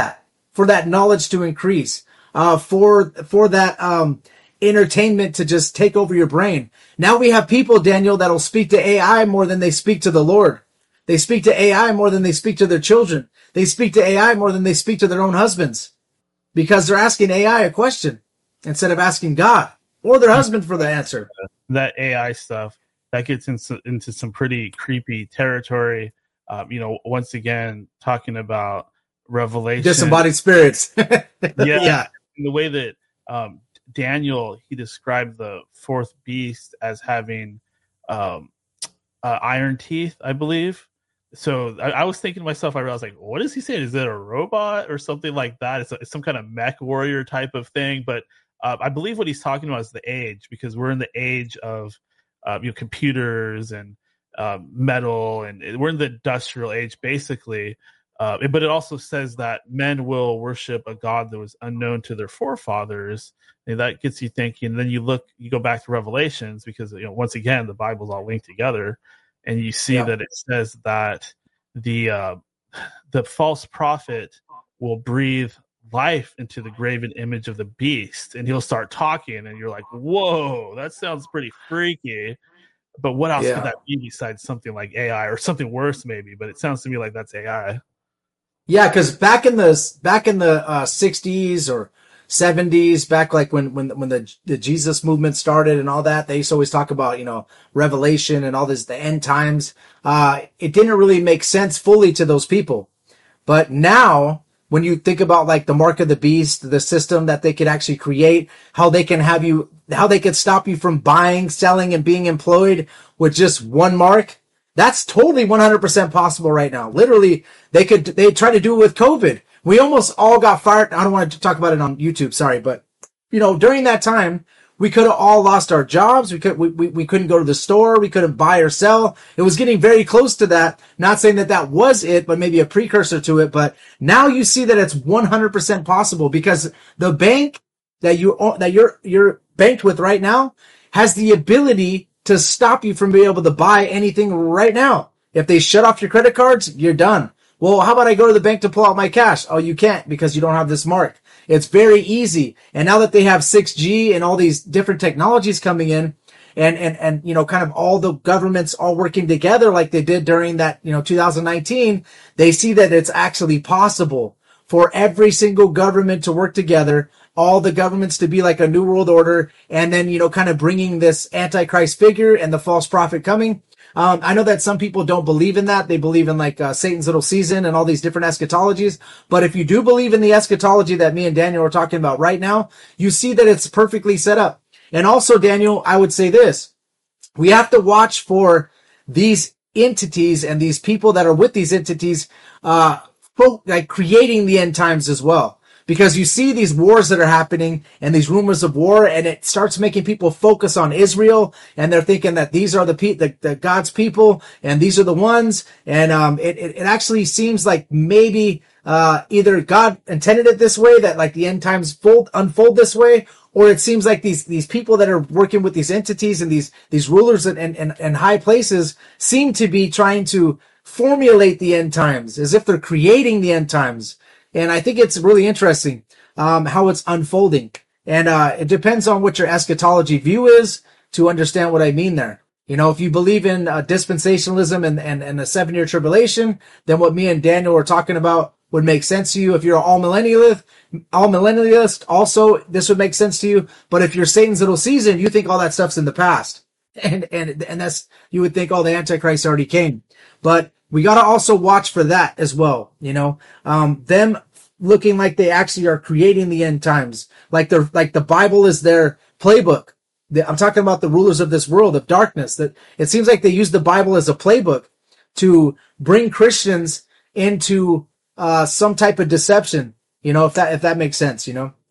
for that knowledge to increase, uh, for, for that, um, entertainment to just take over your brain. Now we have people, Daniel, that'll speak to A I more than they speak to the Lord. They speak to A I more than they speak to their children. They speak to A I more than they speak to their own husbands, because they're asking A I a question instead of asking God or their husband for the answer. That A I stuff, that gets into, into some pretty creepy territory. Um, you know, once again, talking about Revelation. Disembodied spirits. yeah. yeah. In the way that um, Daniel, he described the fourth beast as having um, uh, iron teeth, I believe. So I, I was thinking to myself, I was like, what is he saying? Is it a robot or something like that? It's, a, it's some kind of mech warrior type of thing. But uh, I believe what he's talking about is the age, because we're in the age of uh, you know, computers and uh, metal, and we're in the industrial age, basically. Uh, but it also says that men will worship a God that was unknown to their forefathers. And that gets you thinking. Then you look, you go back to Revelations, because, you know, once again, the Bible's all linked together. And you see yeah. that it says that the uh, the false prophet will breathe life into the graven image of the beast, and he'll start talking, and you're like, whoa, that sounds pretty freaky. But what else yeah. could that be besides something like A I, or something worse maybe? But it sounds to me like that's A I. Yeah, because back in the back in the uh, sixties or seventies, back like when when when the the Jesus movement started and all that, they used to always talk about, you know, Revelation and all this, the end times. Uh, it didn't really make sense fully to those people. But now, when you think about like the mark of the beast, the system that they could actually create, how they can have you, how they could stop you from buying, selling, and being employed with just one mark. That's totally one hundred percent possible right now. Literally, they could, they try to do it with COVID. We almost all got fired. I don't want to talk about it on YouTube. Sorry. But, you know, during that time, we could have all lost our jobs. We could, we, we, we couldn't go to the store. We couldn't buy or sell. It was getting very close to that. Not saying that that was it, but maybe a precursor to it. But now you see that it's one hundred percent possible, because the bank that you, that you're, you're banked with right now has the ability to stop you from being able to buy anything right now. If they shut off your credit cards, you're done. Well, how about I go to the bank to pull out my cash? Oh, you can't, because you don't have this mark. It's very easy. And now that they have six G and all these different technologies coming in, and, and, and, you know, kind of all the governments all working together like they did during that, you know, two thousand nineteen, they see that it's actually possible for every single government to work together, all the governments to be like a new world order, and then, you know, kind of bringing this Antichrist figure and the false prophet coming. Um, I know that some people don't believe in that. They believe in like uh, Satan's little season and all these different eschatologies. But if you do believe in the eschatology that me and Daniel are talking about right now, you see that it's perfectly set up. And also, Daniel, I would say this. We have to watch for these entities and these people that are with these entities, uh, like creating the end times as well. Because you see these wars that are happening and these rumors of war, and it starts making people focus on Israel, and they're thinking that these are the pe- the, the God's people, and these are the ones. And um, it, it it actually seems like maybe uh either God intended it this way, that like the end times fold unfold this way, or it seems like these these people that are working with these entities and these these rulers and and and, and high places seem to be trying to formulate the end times as if they're creating the end times. And I think it's really interesting, um, how it's unfolding. And, uh, it depends on what your eschatology view is to understand what I mean there. You know, if you believe in uh, dispensationalism and, and, and a seven year tribulation, then what me and Daniel were talking about would make sense to you. If you're all millennialist, all millennialist, also, this would make sense to you. But if you're Satan's little season, you think all that stuff's in the past. And, and, and that's, you would think, oh, the Antichrist already came. But we got to also watch for that as well. You know, um, them looking like they actually are creating the end times. Like they're, like the Bible is their playbook. The, I'm talking about the rulers of this world of darkness, that it seems like they use the Bible as a playbook to bring Christians into, uh, some type of deception. You know, if that, if that makes sense, you know,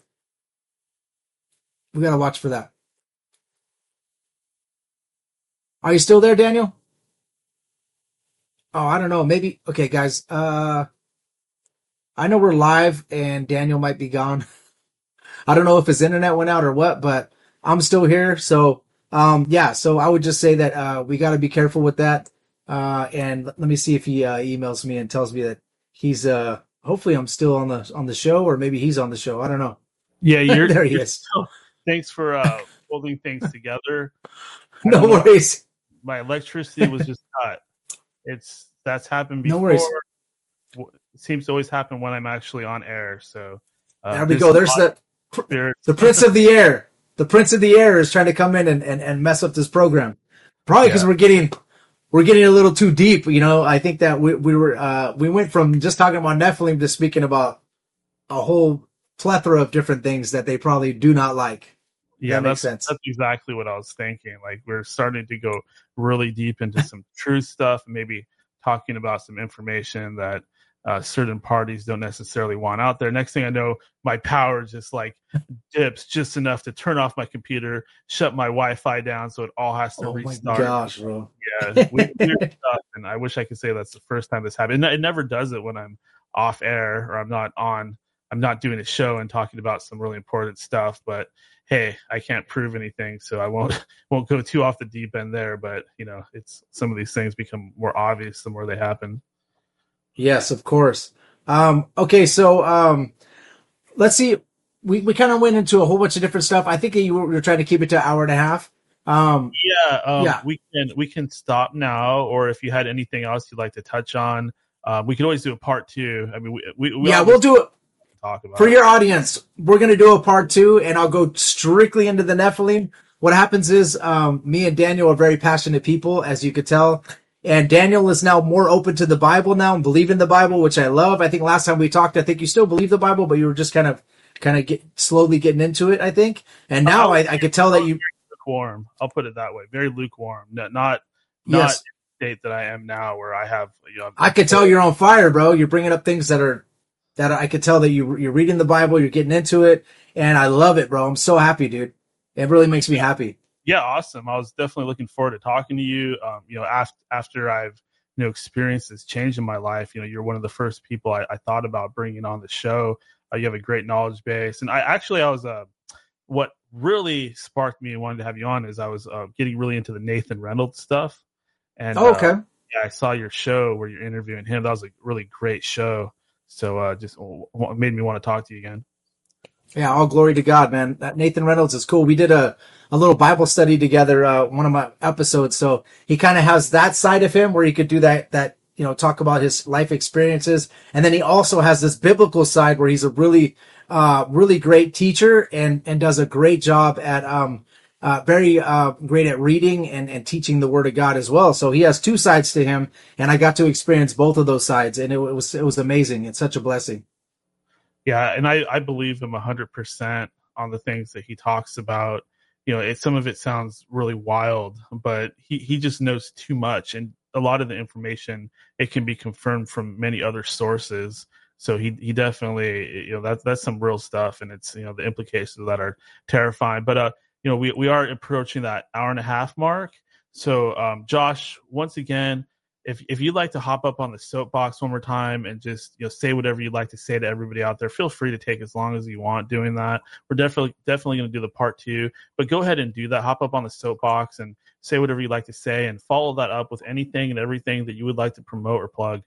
we got to watch for that. Are you still there, Daniel? Oh, I don't know. Maybe. Okay, guys. Uh, I know we're live and Daniel might be gone. I don't know if his internet went out or what, but I'm still here. So, um, yeah. So I would just say that, uh, we got to be careful with that. Uh, and let me see if he, uh, emails me and tells me that he's, uh, hopefully I'm still on the on the show, or maybe he's on the show. I don't know. Yeah, you're there. He you're is. Still, thanks for uh, holding things together. No worries. My electricity was just cut. It's that's happened before. No worries. It seems to always happen when I'm actually on air. So uh, there we go. There's the the Prince of the Air. The Prince of the Air is trying to come in and, and, and mess up this program. Probably because yeah. we're getting we're getting a little too deep. You know, I think that we we were uh, we went from just talking about Nephilim to speaking about a whole plethora of different things that they probably do not like. Yeah, that that's, makes sense. That's exactly what I was thinking. Like, we're starting to go really deep into some true stuff, maybe talking about some information that uh, certain parties don't necessarily want out there. Next thing I know, my power just like dips just enough to turn off my computer, shut my Wi-Fi down, so it all has to oh restart. Oh my gosh, bro! Yeah, weird, weird stuff. And I wish I could say that's the first time this happened. It, it never does it when I'm off air or I'm not on. I'm not doing a show and talking about some really important stuff, but hey, I can't prove anything, so I won't won't go too off the deep end there. But you know, it's some of these things become more obvious the more they happen. Yes, of course. Um, okay, so um, let's see. We we kind of went into a whole bunch of different stuff. I think you were, we were trying to keep it to an hour and a half. Um, yeah, um, yeah. We can we can stop now, or if you had anything else you'd like to touch on, uh, we could always do a part two. I mean, we, we, we yeah, we'll do it. Talk about For your audience, we're going to do a part two, and I'll go strictly into the Nephilim. What happens is um, me and Daniel are very passionate people, as you could tell. And Daniel is now more open to the Bible now and believe in the Bible, which I love. I think last time we talked, I think you still believe the Bible, but you were just kind of kind of get slowly getting into it, I think. And now I, I could tell that you... Lukewarm. I'll put it that way. Very lukewarm. Not not, not yes. the state that I am now, where I have... You know, I could tell you're on fire, bro. You're bringing up things that are... that I could tell that you, you're reading the Bible, you're getting into it, and I love it, bro. I'm so happy, dude. It really makes me happy. Yeah, awesome. I was definitely looking forward to talking to you. Um, you know, after, after I've, you know, experienced this change in my life, you know, you're one of the first people I, I thought about bringing on the show. Uh, you have a great knowledge base. And I actually, I was, uh, what really sparked me and wanted to have you on is I was uh, getting really into the Nathan Reynolds stuff. And oh, okay. Uh, yeah, I saw your show where you're interviewing him. That was a really great show. So uh, just made me want to talk to you again. Yeah, all glory to God, man. That Nathan Reynolds is cool. We did a, a little Bible study together, uh, one of my episodes. So he kind of has that side of him where he could do that, that, you know, talk about his life experiences. And then he also has this biblical side where he's a really, uh, really great teacher and, and does a great job at, um, uh, very, uh, great at reading and, and teaching the Word of God as well. So he has two sides to him, and I got to experience both of those sides, and it, it was, it was amazing. It's such a blessing. Yeah. And I, I believe him a hundred percent on the things that he talks about. You know, it, some of it sounds really wild, but he, he just knows too much. And a lot of the information, it can be confirmed from many other sources. So he, he definitely, you know, that's, that's some real stuff. And it's, you know, the implications of that are terrifying, but, uh, you know, we, we are approaching that hour and a half mark. So, um, Josh, once again, if if you'd like to hop up on the soapbox one more time and just, you know, say whatever you'd like to say to everybody out there, feel free to take as long as you want doing that. We're definitely definitely going to do the part two, but go ahead and do that. Hop up on the soapbox and say whatever you'd like to say, and follow that up with anything and everything that you would like to promote or plug.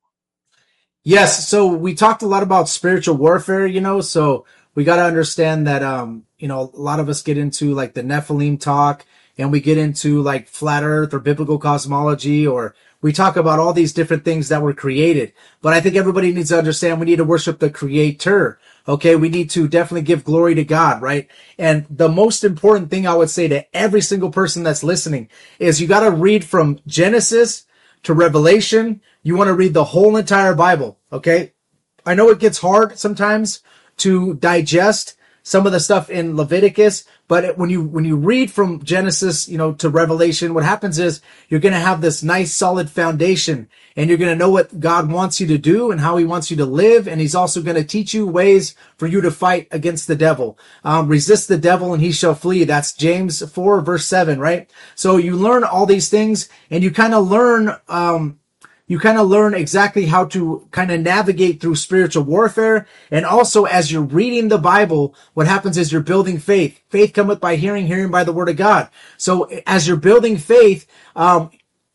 Yes. So we talked a lot about spiritual warfare, you know, so we got to understand that, um, you know, a lot of us get into like the Nephilim talk, and we get into like flat earth or biblical cosmology, or we talk about all these different things that were created. But I think everybody needs to understand we need to worship the creator. Okay. We need to definitely give glory to God, right? And the most important thing I would say to every single person that's listening is you got to read from Genesis to Revelation. You want to read the whole entire Bible. Okay. I know it gets hard sometimes to digest some of the stuff in Leviticus, but it, when you when you read from Genesis, you know, to Revelation, what happens is you're going to have this nice solid foundation, and you're going to know what God wants you to do and how he wants you to live, and he's also going to teach you ways for you to fight against the devil. Um, resist the devil and he shall flee. That's James four verse seven, right? So you learn all these things, and you kind of learn um You kind of learn exactly how to kind of navigate through spiritual warfare. And also, as you're reading the Bible, what happens is you're building faith. Faith cometh by hearing, hearing by the word of God. So as you're building faith, um,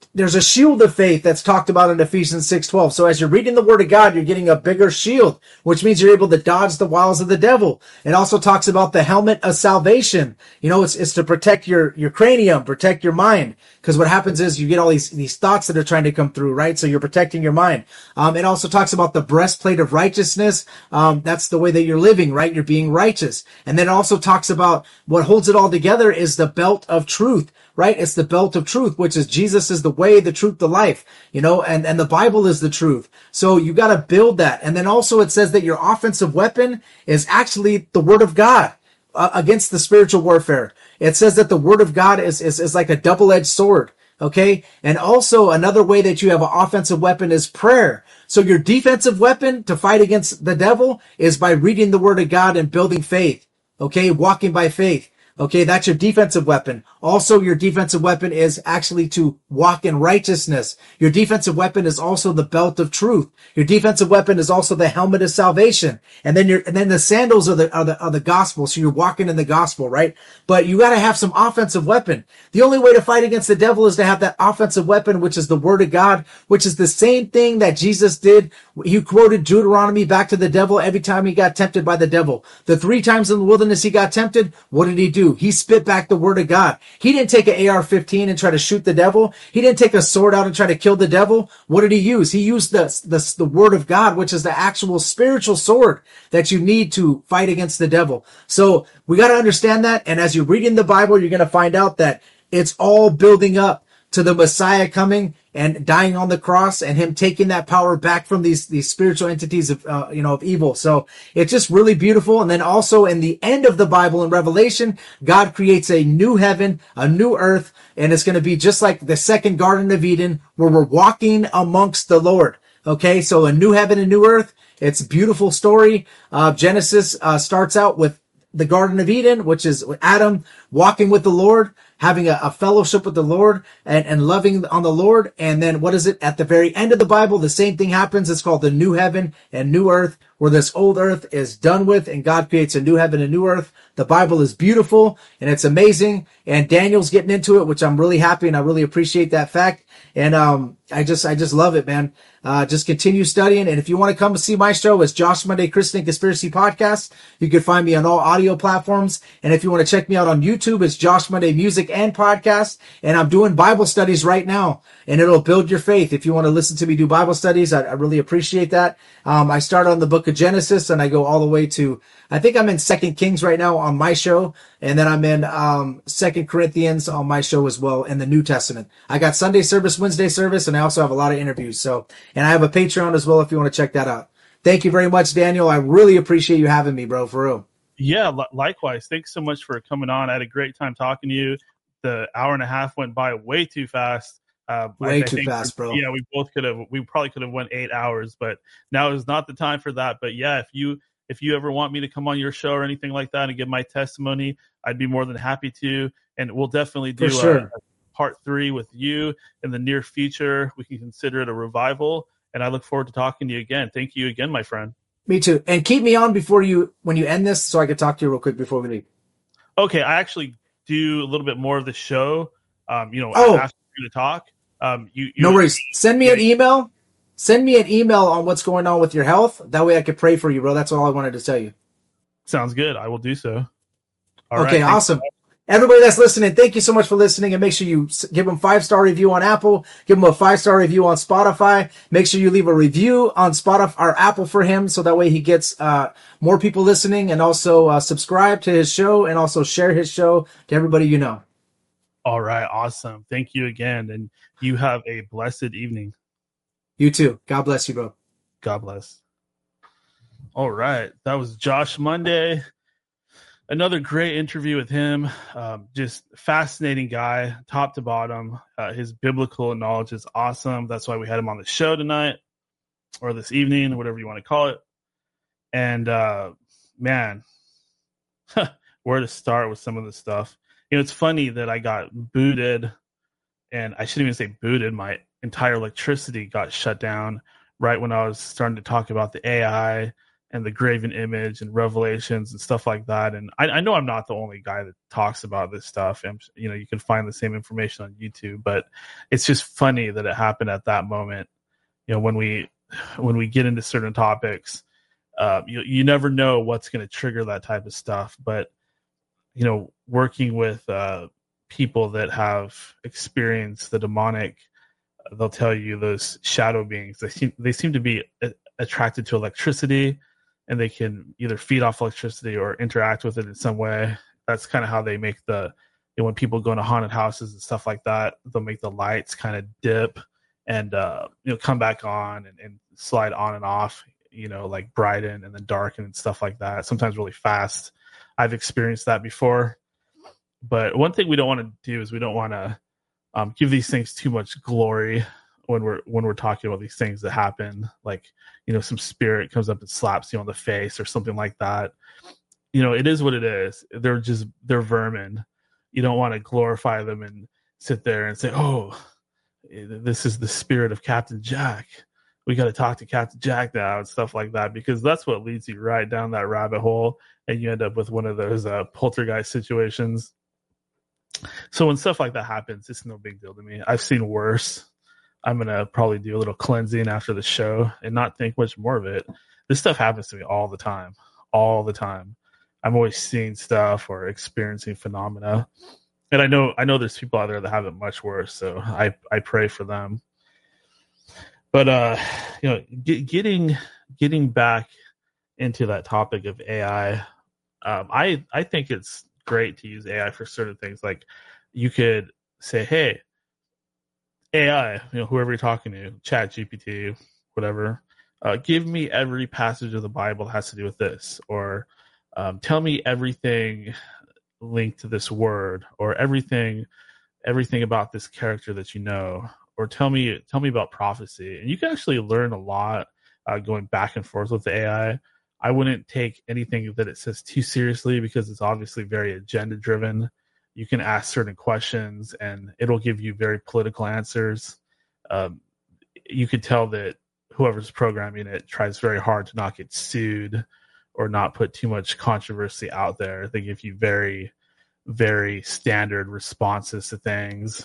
there's a shield of faith that's talked about in Ephesians six twelve. So as you're reading the word of God, you're getting a bigger shield, which means you're able to dodge the wiles of the devil. It also talks about the helmet of salvation. You know, it's, it's to protect your, your cranium, protect your mind. Because what happens is you get all these, these thoughts that are trying to come through, right? So you're protecting your mind. Um, it also talks about the breastplate of righteousness. Um, that's the way that you're living, right? You're being righteous. And then it also talks about what holds it all together is the belt of truth. Right? It's the belt of truth, which is Jesus is the way, the truth, the life, you know, and, and the Bible is the truth. So you got to build that. And then also it says that your offensive weapon is actually the word of God uh, against the spiritual warfare. It says that the word of God is, is, is like a double-edged sword. Okay. And also another way that you have an offensive weapon is prayer. So your defensive weapon to fight against the devil is by reading the word of God and building faith. Okay. Walking by faith. Okay, that's your defensive weapon. Also, your defensive weapon is actually to walk in righteousness. Your defensive weapon is also the belt of truth. Your defensive weapon is also the helmet of salvation. And then your, and then the sandals are the, are the, are the gospel. So you're walking in the gospel, right? But you got to have some offensive weapon. The only way to fight against the devil is to have that offensive weapon, which is the word of God, which is the same thing that Jesus did. He quoted Deuteronomy back to the devil every time he got tempted by the devil. The three times in the wilderness he got tempted, what did he do? He spit back the word of God. He didn't take an A R fifteen and try to shoot the devil. He didn't take a sword out and try to kill the devil. What did he use? He used the, the, the word of God, which is the actual spiritual sword that you need to fight against the devil. So we got to understand that. And as you're reading the Bible, you're going to find out that it's all building up to the Messiah coming and dying on the cross and him taking that power back from these, these spiritual entities of, uh, you know, of evil. So it's just really beautiful. And then also in the end of the Bible in Revelation, God creates a new heaven, a new earth, and it's going to be just like the second Garden of Eden where we're walking amongst the Lord. Okay. So a new heaven and new earth. It's a beautiful story. Uh, Genesis, uh, starts out with the Garden of Eden, which is Adam walking with the Lord, having a, a fellowship with the Lord and, and loving on the Lord. And then what is it? At the very end of the Bible, the same thing happens. It's called the new heaven and new earth, where this old earth is done with and God creates a new heaven and new earth. The Bible is beautiful and it's amazing. And Daniel's getting into it, which I'm really happy and I really appreciate that fact. And, um, I just, I just love it, man. Uh, just continue studying. And if you want to come see my show, it's Josh Monday Christian Conspiracy Podcast. You can find me on all audio platforms. And if you want to check me out on YouTube, it's Josh Monday Music and Podcast. And I'm doing Bible studies right now and it'll build your faith. If you want to listen to me do Bible studies, I, I really appreciate that. Um, I start on the book of Genesis and I go all the way to, I think I'm in Second Kings right now on my show. And then I'm in, um, Second Corinthians on my show as well in the New Testament. I got Sunday service, Wednesday service, and I also have a lot of interviews. So, and I have a Patreon as well if you want to check that out. Thank you very much, Daniel. I really appreciate you having me, bro, for real. Yeah, li- likewise. Thanks so much for coming on. I had a great time talking to you. The hour and a half went by way too fast. Uh, way I, I too fast, bro. Yeah, we both could have. We probably could have went eight hours, but now is not the time for that. But yeah, if you if you ever want me to come on your show or anything like that and give my testimony, I'd be more than happy to. And we'll definitely do for sure. a, a part three with you in the near future. We can consider it a revival. And I look forward to talking to you again. Thank you again, my friend. Me too. And keep me on before you, when you end this, so I can talk to you real quick before we leave. Okay. I actually do a little bit more of the show. Um, you know, oh. after you to talk. Um, you, you no worries. Send me an email. Send me an email on what's going on with your health. That way I could pray for you, bro. That's all I wanted to tell you. Sounds good. I will do so. All okay. Right. Awesome. Everybody that's listening, thank you so much for listening, and make sure you give them five-star review on Apple, give them a five-star review on Spotify. Make sure you leave a review on Spotify or Apple for him, so that way he gets uh more people listening, and also uh, subscribe to his show and also share his show to everybody you know. All right. Awesome. Thank you again, and you have a blessed evening. You too. God bless you, bro. God bless. All right. That was Josh Monday. Another great interview with him. Um, just fascinating guy, top to bottom. Uh, his biblical knowledge is awesome. That's why we had him on the show tonight or this evening, whatever you want to call it. And uh, man, where to start with some of the stuff. You know, it's funny that I got booted, and I shouldn't even say booted. My entire electricity got shut down right when I was starting to talk about the A I and the graven image and Revelations and stuff like that. And I, I know I'm not the only guy that talks about this stuff. And, you know, you can find the same information on YouTube, but it's just funny that it happened at that moment. You know, when we when we get into certain topics, uh, you you never know what's going to trigger that type of stuff. But, you know, working with uh, people that have experienced the demonic, they'll tell you those shadow beings, they seem, they seem to be attracted to electricity, and they can either feed off electricity or interact with it in some way. That's kind of how they make the, you know, when people go into haunted houses and stuff like that, they'll make the lights kind of dip and, uh, you know, come back on and, and slide on and off, you know, like brighten and then darken and stuff like that. Sometimes really fast. I've experienced that before. But one thing we don't want to do is we don't want to um, give these things too much glory when we're when we're talking about these things that happen, like, you know, some spirit comes up and slaps you on the face or something like that. You know, it is what it is. They're just they're vermin. You don't want to glorify them and sit there and say, "Oh, this is the spirit of Captain Jack. We got to talk to Captain Jack now," and stuff like that, because that's what leads you right down that rabbit hole, and you end up with one of those uh, poltergeist situations. So when stuff like that happens, it's no big deal to me. I've seen worse. I'm going to probably do a little cleansing after the show and not think much more of it. This stuff happens to me all the time, all the time. I'm always seeing stuff or experiencing phenomena. And I know, I know there's people out there that have it much worse. So I, I pray for them. But, uh, you know, get, getting, getting back into that topic of A I, um, I, I think it's great to use A I for certain things. Like, you could say, hey, A I, you know, whoever you're talking to, Chat G P T, whatever, uh, give me every passage of the Bible that has to do with this, or um, tell me everything linked to this word, or everything, everything about this character that you know, or tell me, tell me about prophecy. And you can actually learn a lot uh, going back and forth with the A I. I wouldn't take anything that it says too seriously, because it's obviously very agenda driven. You can ask certain questions and it'll give you very political answers. Um, you could tell that whoever's programming it tries very hard to not get sued or not put too much controversy out there. They give you very, very standard responses to things.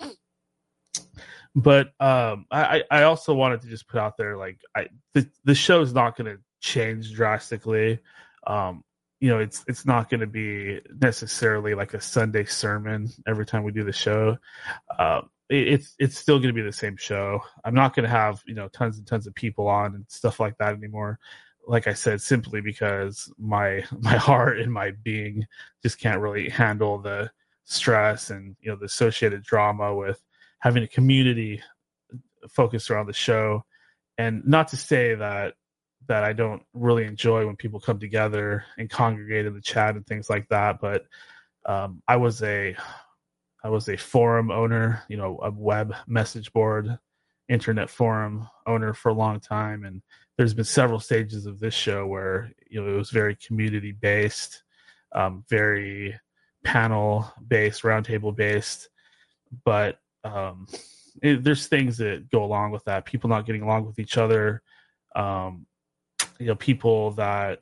But um, I, I also wanted to just put out there, like, I, the, the show is not going to change drastically. Um, you know, it's it's not going to be necessarily like a Sunday sermon every time we do the show. Uh, it, it's it's still going to be the same show. I'm not going to have, you know, tons and tons of people on and stuff like that anymore. Like I said, simply because my my heart and my being just can't really handle the stress and, you know, the associated drama with having a community focused around the show. And not to say that that I don't really enjoy when people come together and congregate in the chat and things like that. But um, I was a, I was a forum owner, you know, a web message board, internet forum owner for a long time. And there's been several stages of this show where, you know, it was very community based, um, very panel based, roundtable based. But um, it, there's things that go along with that. People not getting along with each other. Um, you know, people that,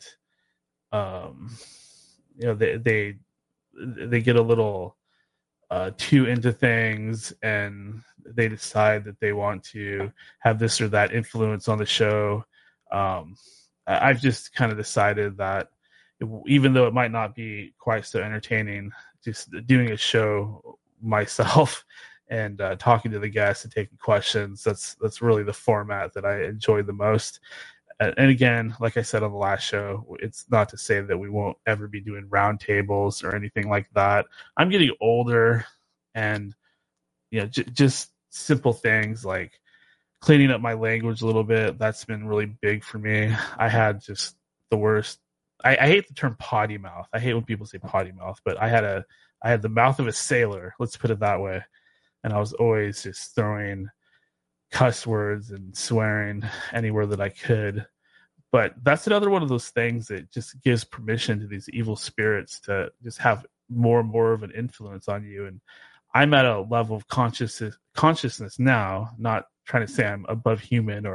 um, you know, they, they, they get a little uh, too into things, and they decide that they want to have this or that influence on the show. Um, I've just kind of decided that even though it might not be quite so entertaining, just doing a show myself and uh, talking to the guests and taking questions, that's, that's really the format that I enjoy the most. And again, like I said on the last show, it's not to say that we won't ever be doing roundtables or anything like that. I'm getting older, and, you know, j- just simple things like cleaning up my language a little bit. That's been really big for me. I had just the worst. I, I hate the term potty mouth. I hate when people say potty mouth, but I had a, I had the mouth of a sailor. Let's put it that way. And I was always just throwing cuss words and swearing anywhere that I could. But that's another one of those things that just gives permission to these evil spirits to just have more and more of an influence on you. And I'm at a level of consciousness consciousness now, not trying to say I'm above human or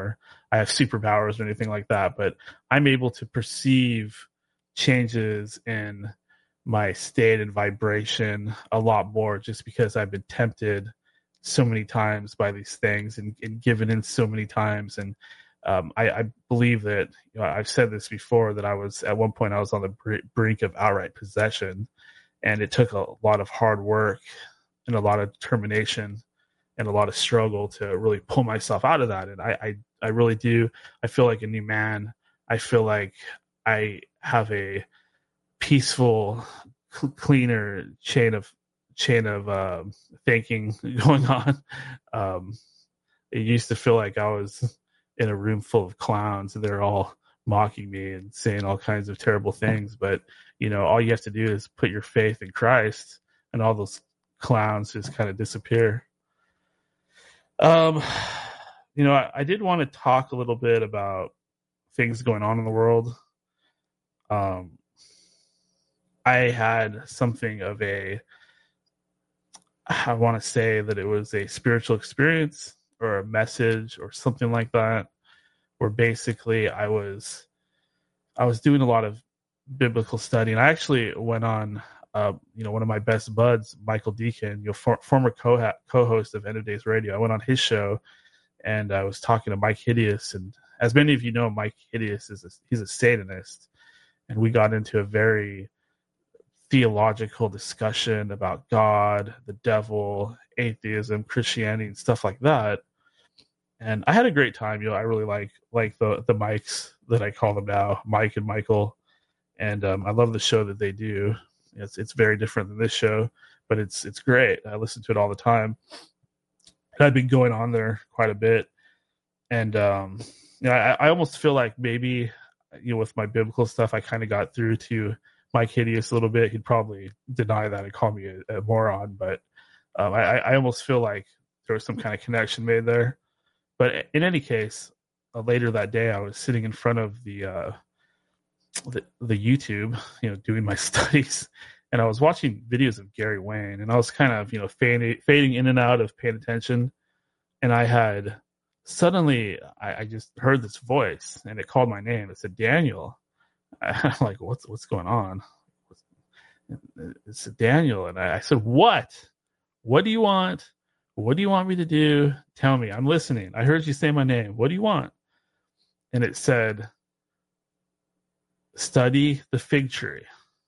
I have superpowers or anything like that, but I'm able to perceive changes in my state and vibration a lot more just because I've been tempted so many times by these things and, and given in so many times. And um, I, I believe that, you know, I've said this before, that I was at one point I was on the br- brink of outright possession, and it took a lot of hard work and a lot of determination and a lot of struggle to really pull myself out of that. And I, I, I really do. I feel like a new man. I feel like I have a peaceful, cl- cleaner chain of chain of uh, thinking going on. Um, it used to feel like I was in a room full of clowns and they're all mocking me and saying all kinds of terrible things. But, you know, all you have to do is put your faith in Christ and all those clowns just kind of disappear. Um, you know, I, I did want to talk a little bit about things going on in the world. Um, I had something of a, I want to say that it was a spiritual experience or a message or something like that, where basically I was, I was doing a lot of biblical study, and I actually went on, uh, you know, one of my best buds, Michael Deacon, your for, former co co-host of End of Days Radio. I went on his show, and I was talking to Mike Hideous, and as many of you know, Mike Hideous is a, he's a Satanist, and we got into a very theological discussion about God, the devil, atheism, Christianity, and stuff like that. And I had a great time. You know, I really like like the the Mikes that I call them now, Mike and Michael, and um, I love the show that they do. It's it's very different than this show, but it's it's great. I listen to it all the time. And I've been going on there quite a bit, and um, you know, I, I almost feel like maybe, you know, with my biblical stuff, I kind of got through to Mike Hideous a little bit. He'd probably deny that and call me a, a moron, but um, I, I almost feel like there was some kind of connection made there. But in any case, uh, later that day, I was sitting in front of the, uh, the the YouTube, you know, doing my studies, and I was watching videos of Gary Wayne, and I was kind of, you know, fading, fading in and out of paying attention, and I had suddenly I, I just heard this voice, and it called my name. It said Daniel. I'm like, what's what's going on? It said Daniel, and I, I said, what? What do you want? What do you want me to do? Tell me. I'm listening. I heard you say my name. What do you want? And it said, study the fig tree.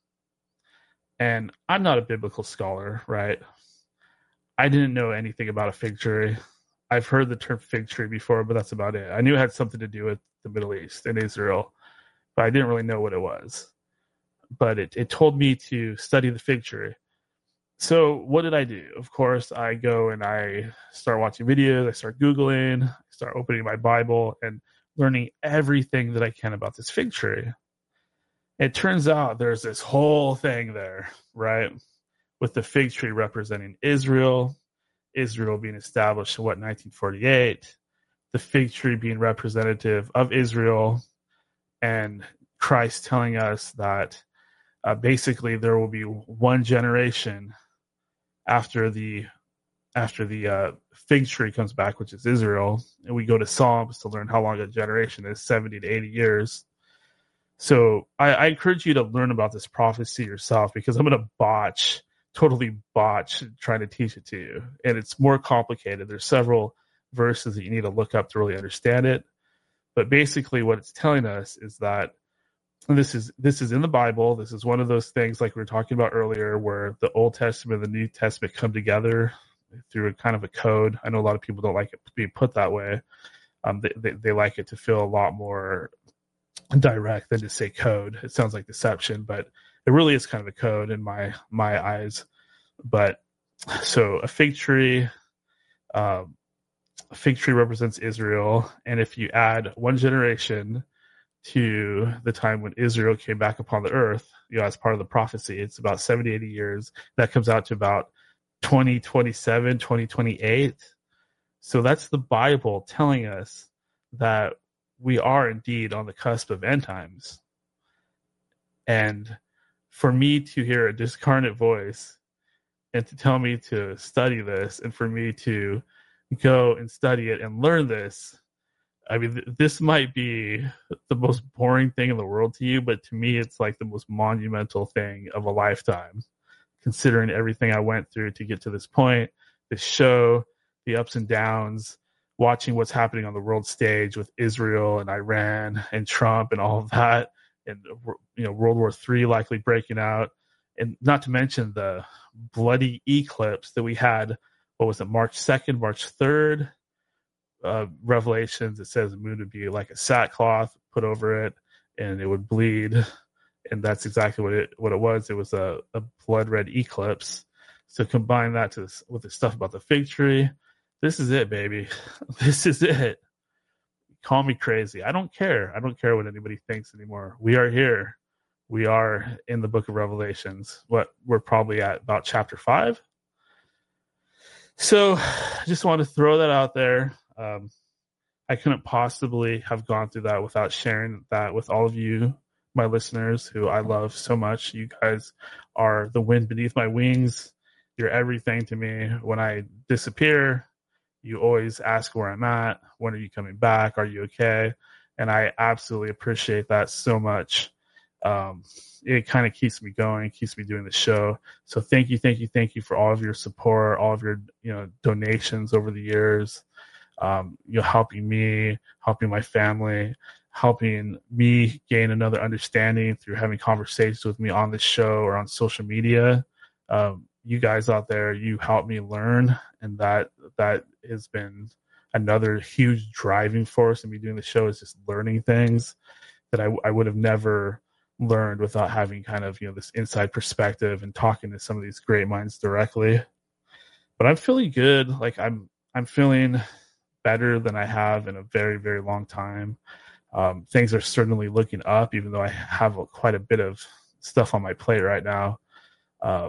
And I'm not a biblical scholar, right? I didn't know anything about a fig tree. I've heard the term fig tree before, but that's about it. I knew it had something to do with the Middle East and Israel, but I didn't really know what it was. But it, it told me to study the fig tree. So what did I do? Of course, I go and I start watching videos. I start Googling, I start opening my Bible and learning everything that I can about this fig tree. It turns out there's this whole thing there, right? With the fig tree representing Israel, Israel being established in what, nineteen forty-eight, the fig tree being representative of Israel, and Christ telling us that uh, basically there will be one generation after the after the uh, fig tree comes back, which is Israel, and we go to Psalms to learn how long a generation is, seventy to eighty years. So I, I encourage you to learn about this prophecy yourself, because I'm going to botch, totally botch trying to teach it to you. And it's more complicated. There's several verses that you need to look up to really understand it. But basically what it's telling us is that this is this is in the Bible. This is one of those things like we were talking about earlier, where the Old Testament and the New Testament come together through a kind of a code. I know a lot of people don't like it being put that way. Um, they, they, they like it to feel a lot more direct than to say code. It sounds like deception, but it really is kind of a code in my my eyes. But so a fig tree, um, a fig tree represents Israel, and if you add one generation to the time when Israel came back upon the earth, you know, as part of the prophecy, it's about seventy, eighty years. That comes out to about twenty twenty-seven, twenty twenty-eight. So that's the Bible telling us that we are indeed on the cusp of end times. And for me to hear a discarnate voice and to tell me to study this, and for me to go and study it and learn this, I mean, th- this might be the most boring thing in the world to you, but to me, it's like the most monumental thing of a lifetime, considering everything I went through to get to this point, this show, the ups and downs, watching what's happening on the world stage with Israel and Iran and Trump and all of that, and you know, World War Three likely breaking out, and not to mention the bloody eclipse that we had. What was it, March second, March third? Uh, Revelations, it says the moon would be like a sackcloth put over it, and it would bleed, and that's exactly what it what it was. It was a, a blood red eclipse. So combine that to this, with the stuff about the fig tree. This is it, baby. This is it. Call me crazy. I don't care. I don't care what anybody thinks anymore. We are here. We are in the book of Revelations. What we're probably at about chapter five. So I just want to throw that out there. Um, I couldn't possibly have gone through that without sharing that with all of you, my listeners, who I love so much. You guys are the wind beneath my wings. You're everything to me. When I disappear, you always ask where I'm at. When are you coming back? Are you okay? And I absolutely appreciate that so much. Um, it kind of keeps me going, keeps me doing the show. So thank you, thank you, thank you for all of your support, all of your, you know, donations over the years. Um, you know, helping me, helping my family, helping me gain another understanding through having conversations with me on this show or on social media. Um, you guys out there, you help me learn, and that that has been another huge driving force in me doing the show, is just learning things that I, I would have never learned without having kind of, you know, this inside perspective and talking to some of these great minds directly. But I'm feeling good. Like I'm I'm feeling better than I have in a very, very long time. Um, things are certainly looking up, even though I have a, quite a bit of stuff on my plate right now. Uh,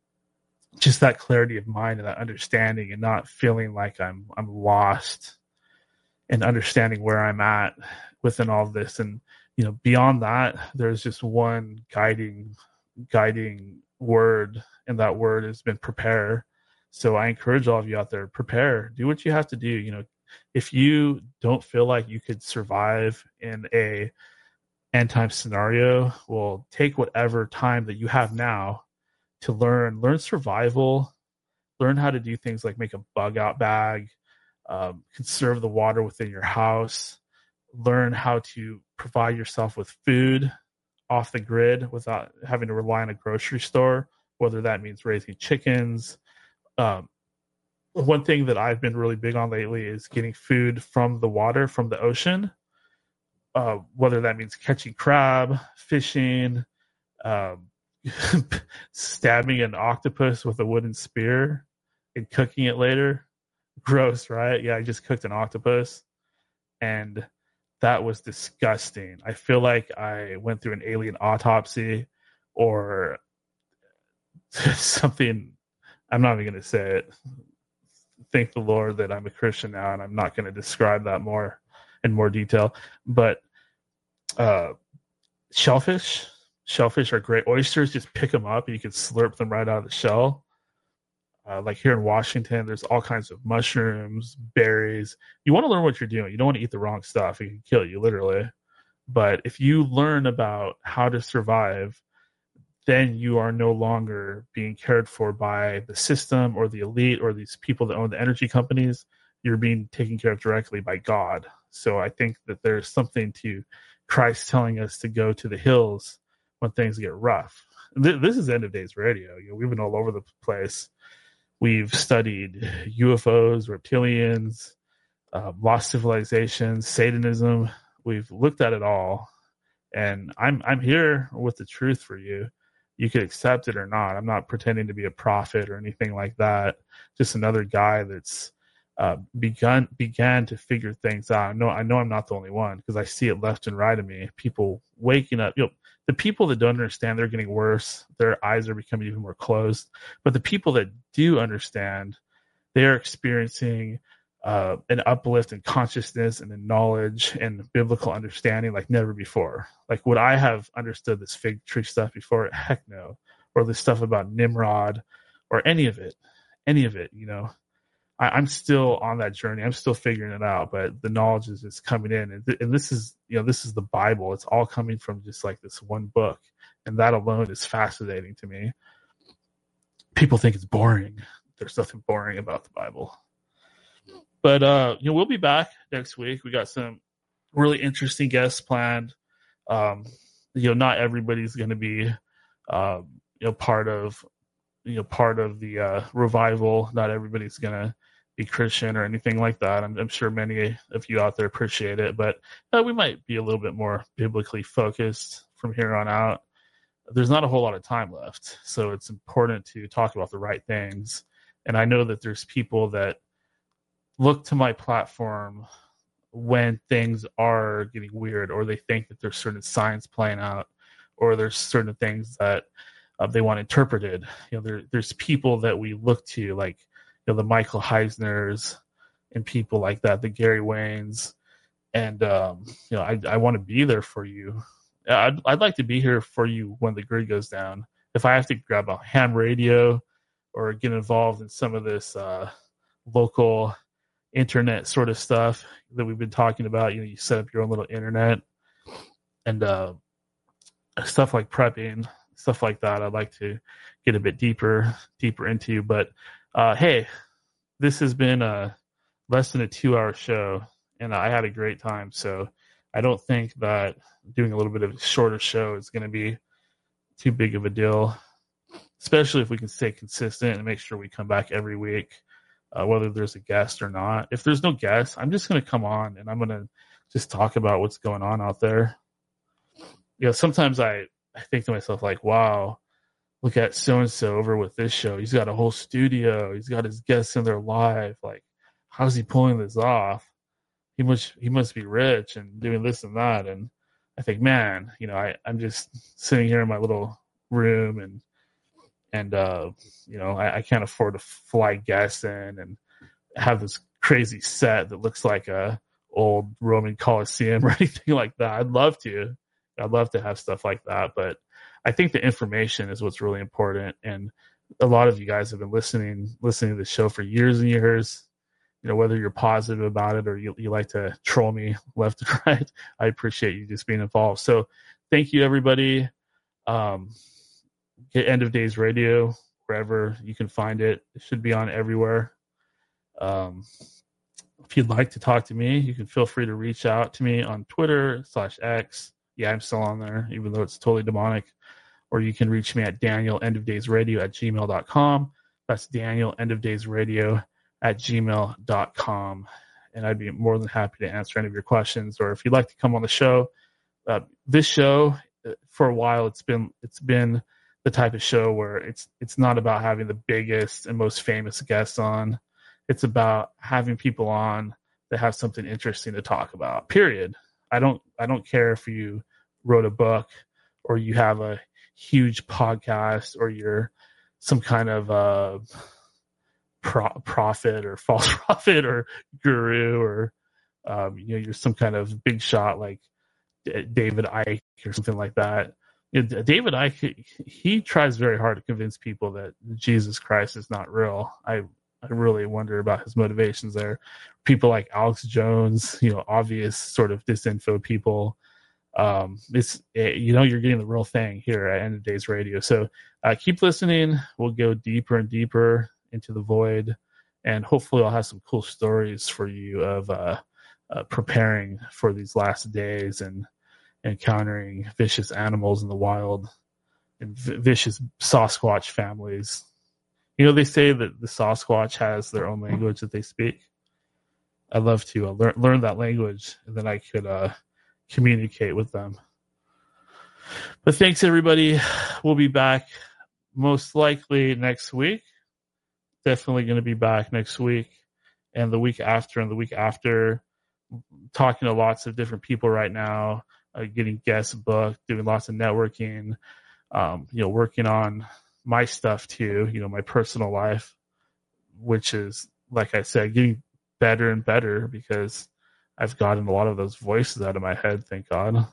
just that clarity of mind and that understanding, and not feeling like I'm I'm lost, and understanding where I'm at within all of this. And you know, beyond that, there's just one guiding guiding word, and that word has been prepare. So I encourage all of you out there, prepare, do what you have to do. You know, if you don't feel like you could survive in a end time scenario, well, take whatever time that you have now to learn, learn survival, learn how to do things like make a bug out bag, um, conserve the water within your house, learn how to provide yourself with food off the grid without having to rely on a grocery store, whether that means raising chickens. Um, one thing that I've been really big on lately is getting food from the water, from the ocean, uh, whether that means catching crab, fishing, um, stabbing an octopus with a wooden spear and cooking it later. Gross, right? Yeah, I just cooked an octopus, and that was disgusting. I feel like I went through an alien autopsy or something. I'm not even going to say it. Thank the Lord that I'm a Christian now, and I'm not going to describe that more in more detail. But uh, shellfish, shellfish are great. Oysters, just pick them up and you can slurp them right out of the shell. Uh, like here in Washington, there's all kinds of mushrooms, berries. You want to learn what you're doing. You don't want to eat the wrong stuff. It can kill you, literally. But if you learn about how to survive, then you are no longer being cared for by the system or the elite or these people that own the energy companies. You're being taken care of directly by God. So I think that there's something to Christ telling us to go to the hills when things get rough. This is End of Days Radio. You know, we've been all over the place. We've studied U F Os, reptilians, uh, lost civilizations, Satanism. We've looked at it all, and I'm I'm here with the truth for you. You could accept it or not. I'm not pretending to be a prophet or anything like that. Just another guy that's uh, begun began to figure things out. I know I know I'm not the only one, because I see it left and right of me. People waking up. You know, the people that don't understand, they're getting worse. Their eyes are becoming even more closed. But the people that do understand, they are experiencing uh, an uplift in consciousness and in knowledge and biblical understanding like never before. Like, would I have understood this fig tree stuff before? Heck no. Or this stuff about Nimrod or any of it. Any of it, you know. I, I'm still on that journey. I'm still figuring it out, but the knowledge is just coming in. And, th- and this is, you know, this is the Bible. It's all coming from just like this one book. And that alone is fascinating to me. People think it's boring. There's nothing boring about the Bible. But, uh, you know, we'll be back next week. We got some really interesting guests planned. Um, you know, not everybody's going to be, um, you know, part of, you know, part of the uh, revival. Not everybody's going to be Christian or anything like that. I'm, I'm sure many of you out there appreciate it, but uh, we might be a little bit more biblically focused from here on out. There's not a whole lot of time left, so it's important to talk about the right things. And I know that there's people that look to my platform when things are getting weird, or they think that there's certain signs playing out, or there's certain things that uh, they want interpreted. You know, there, there's people that we look to, like, you know, the Michael Heisners and people like that, the Gary Waynes, and um, you know, I, I want to be there for you. I'd, I'd like to be here for you when the grid goes down. If I have to grab a ham radio or get involved in some of this uh, local internet sort of stuff that we've been talking about, you know, you set up your own little internet and uh, stuff like prepping, stuff like that. I'd like to get a bit deeper, deeper into. But uh, hey, this has been a less than a two-hour show, and I had a great time. So I don't think that doing a little bit of a shorter show is going to be too big of a deal, especially if we can stay consistent and make sure we come back every week. Uh, whether there's a guest or not. If there's no guest, I'm just going to come on and I'm going to just talk about what's going on out there. You know, sometimes I, I think to myself, like, wow, look at so-and-so over with this show. He's got a whole studio. He's got his guests in there live. Like, how's he pulling this off? He must, he must be rich and doing this and that. And I think, man, you know, I, I'm just sitting here in my little room and And, uh, you know, I, I can't afford to fly guests in and have this crazy set that looks like a old Roman Colosseum or anything like that. I'd love to. I'd love to have stuff like that. But I think the information is what's really important. And a lot of you guys have been listening, listening to the show for years and years. You know, whether you're positive about it or you, you like to troll me left and right, I appreciate you just being involved. So thank you, everybody. Um, Get End of Days Radio wherever you can find it. It should be on everywhere. Um, if you'd like to talk to me, you can feel free to reach out to me on Twitter slash X. Yeah, I'm still on there, even though it's totally demonic. Or you can reach me at Daniel End of Days Radio at gmail dot com. That's Daniel End of Days Radio at gmail dot com. And I'd be more than happy to answer any of your questions. Or if you'd like to come on the show, uh, this show, for a while, it's been it's been the type of show where it's it's not about having the biggest and most famous guests on. It's about having people on that have something interesting to talk about. Period. I don't I don't care if you wrote a book or you have a huge podcast or you're some kind of uh, pro- prophet or false prophet or guru or um, you know, you're some kind of big shot like David Icke or something like that. David Icke, he tries very hard to convince people that Jesus Christ is not real. I I really wonder about his motivations there. People like Alex Jones, you know, obvious sort of disinfo people. Um, it's it, you know, you're getting the real thing here at End of Days Radio. So uh, keep listening. We'll go deeper and deeper into the void, and hopefully I'll have some cool stories for you of uh, uh, preparing for these last days and encountering vicious animals in the wild and v- vicious Sasquatch families. You know, they say that the Sasquatch has their own language that they speak. I'd love to uh, learn learn that language, and then I could uh, communicate with them. But thanks, everybody. We'll be back most likely next week. Definitely going to be back next week and the week after and the week after. Talking to lots of different people right now. Uh, getting guests booked, doing lots of networking, um, you know, working on my stuff too, you know, my personal life, which is, like I said, getting better and better because I've gotten a lot of those voices out of my head, thank God.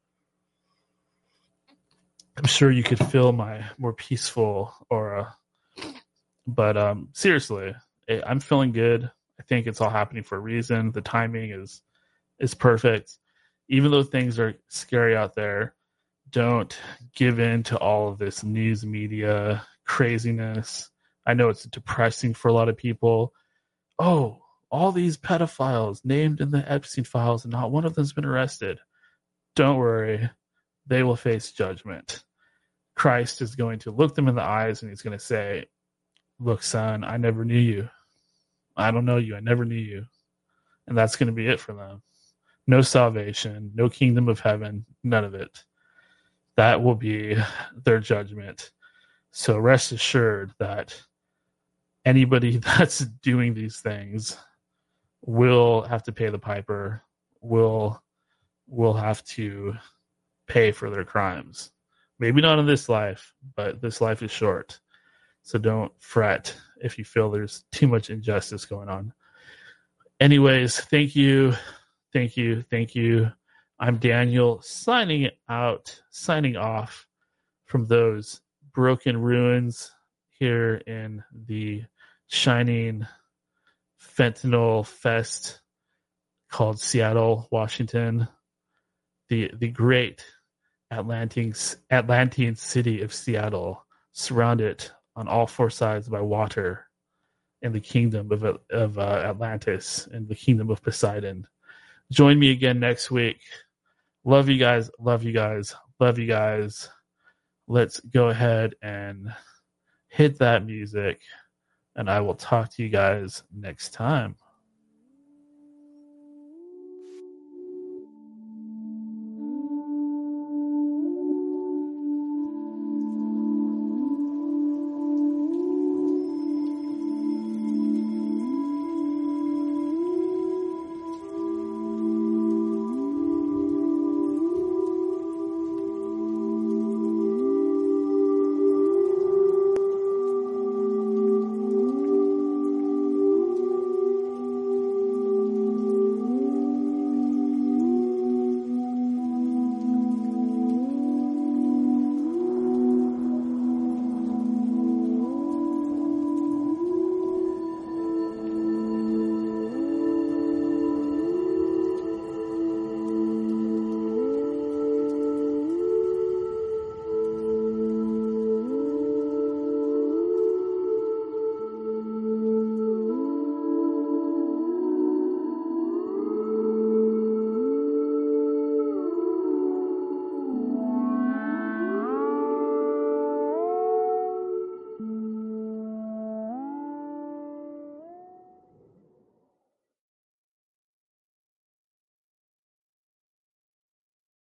I'm sure you could feel my more peaceful aura. But um, seriously, I'm feeling good. I think it's all happening for a reason. The timing is is perfect. Even though things are scary out there, don't give in to all of this news media craziness. I know it's depressing for a lot of people. Oh, all these pedophiles named in the Epstein files and not one of them's been arrested. Don't worry. They will face judgment. Christ is going to look them in the eyes and he's going to say, look, son, I never knew you. I don't know you. I never knew you. And that's going to be it for them. No salvation, no kingdom of heaven, none of it. That will be their judgment. So rest assured that anybody that's doing these things will have to pay the piper, will will have to pay for their crimes. Maybe not in this life, but this life is short. So don't fret if you feel there's too much injustice going on. Anyways, thank you. Thank you. Thank you. I'm Daniel, signing out, signing off from those broken ruins here in the shining fentanyl fest called Seattle, Washington, the the great Atlantean, Atlantean city of Seattle, surrounded on all four sides by water, in the kingdom of of uh, Atlantis and the kingdom of Poseidon. Join me again next week. Love you guys. Love you guys. Love you guys. Let's go ahead and hit that music, and I will talk to you guys next time.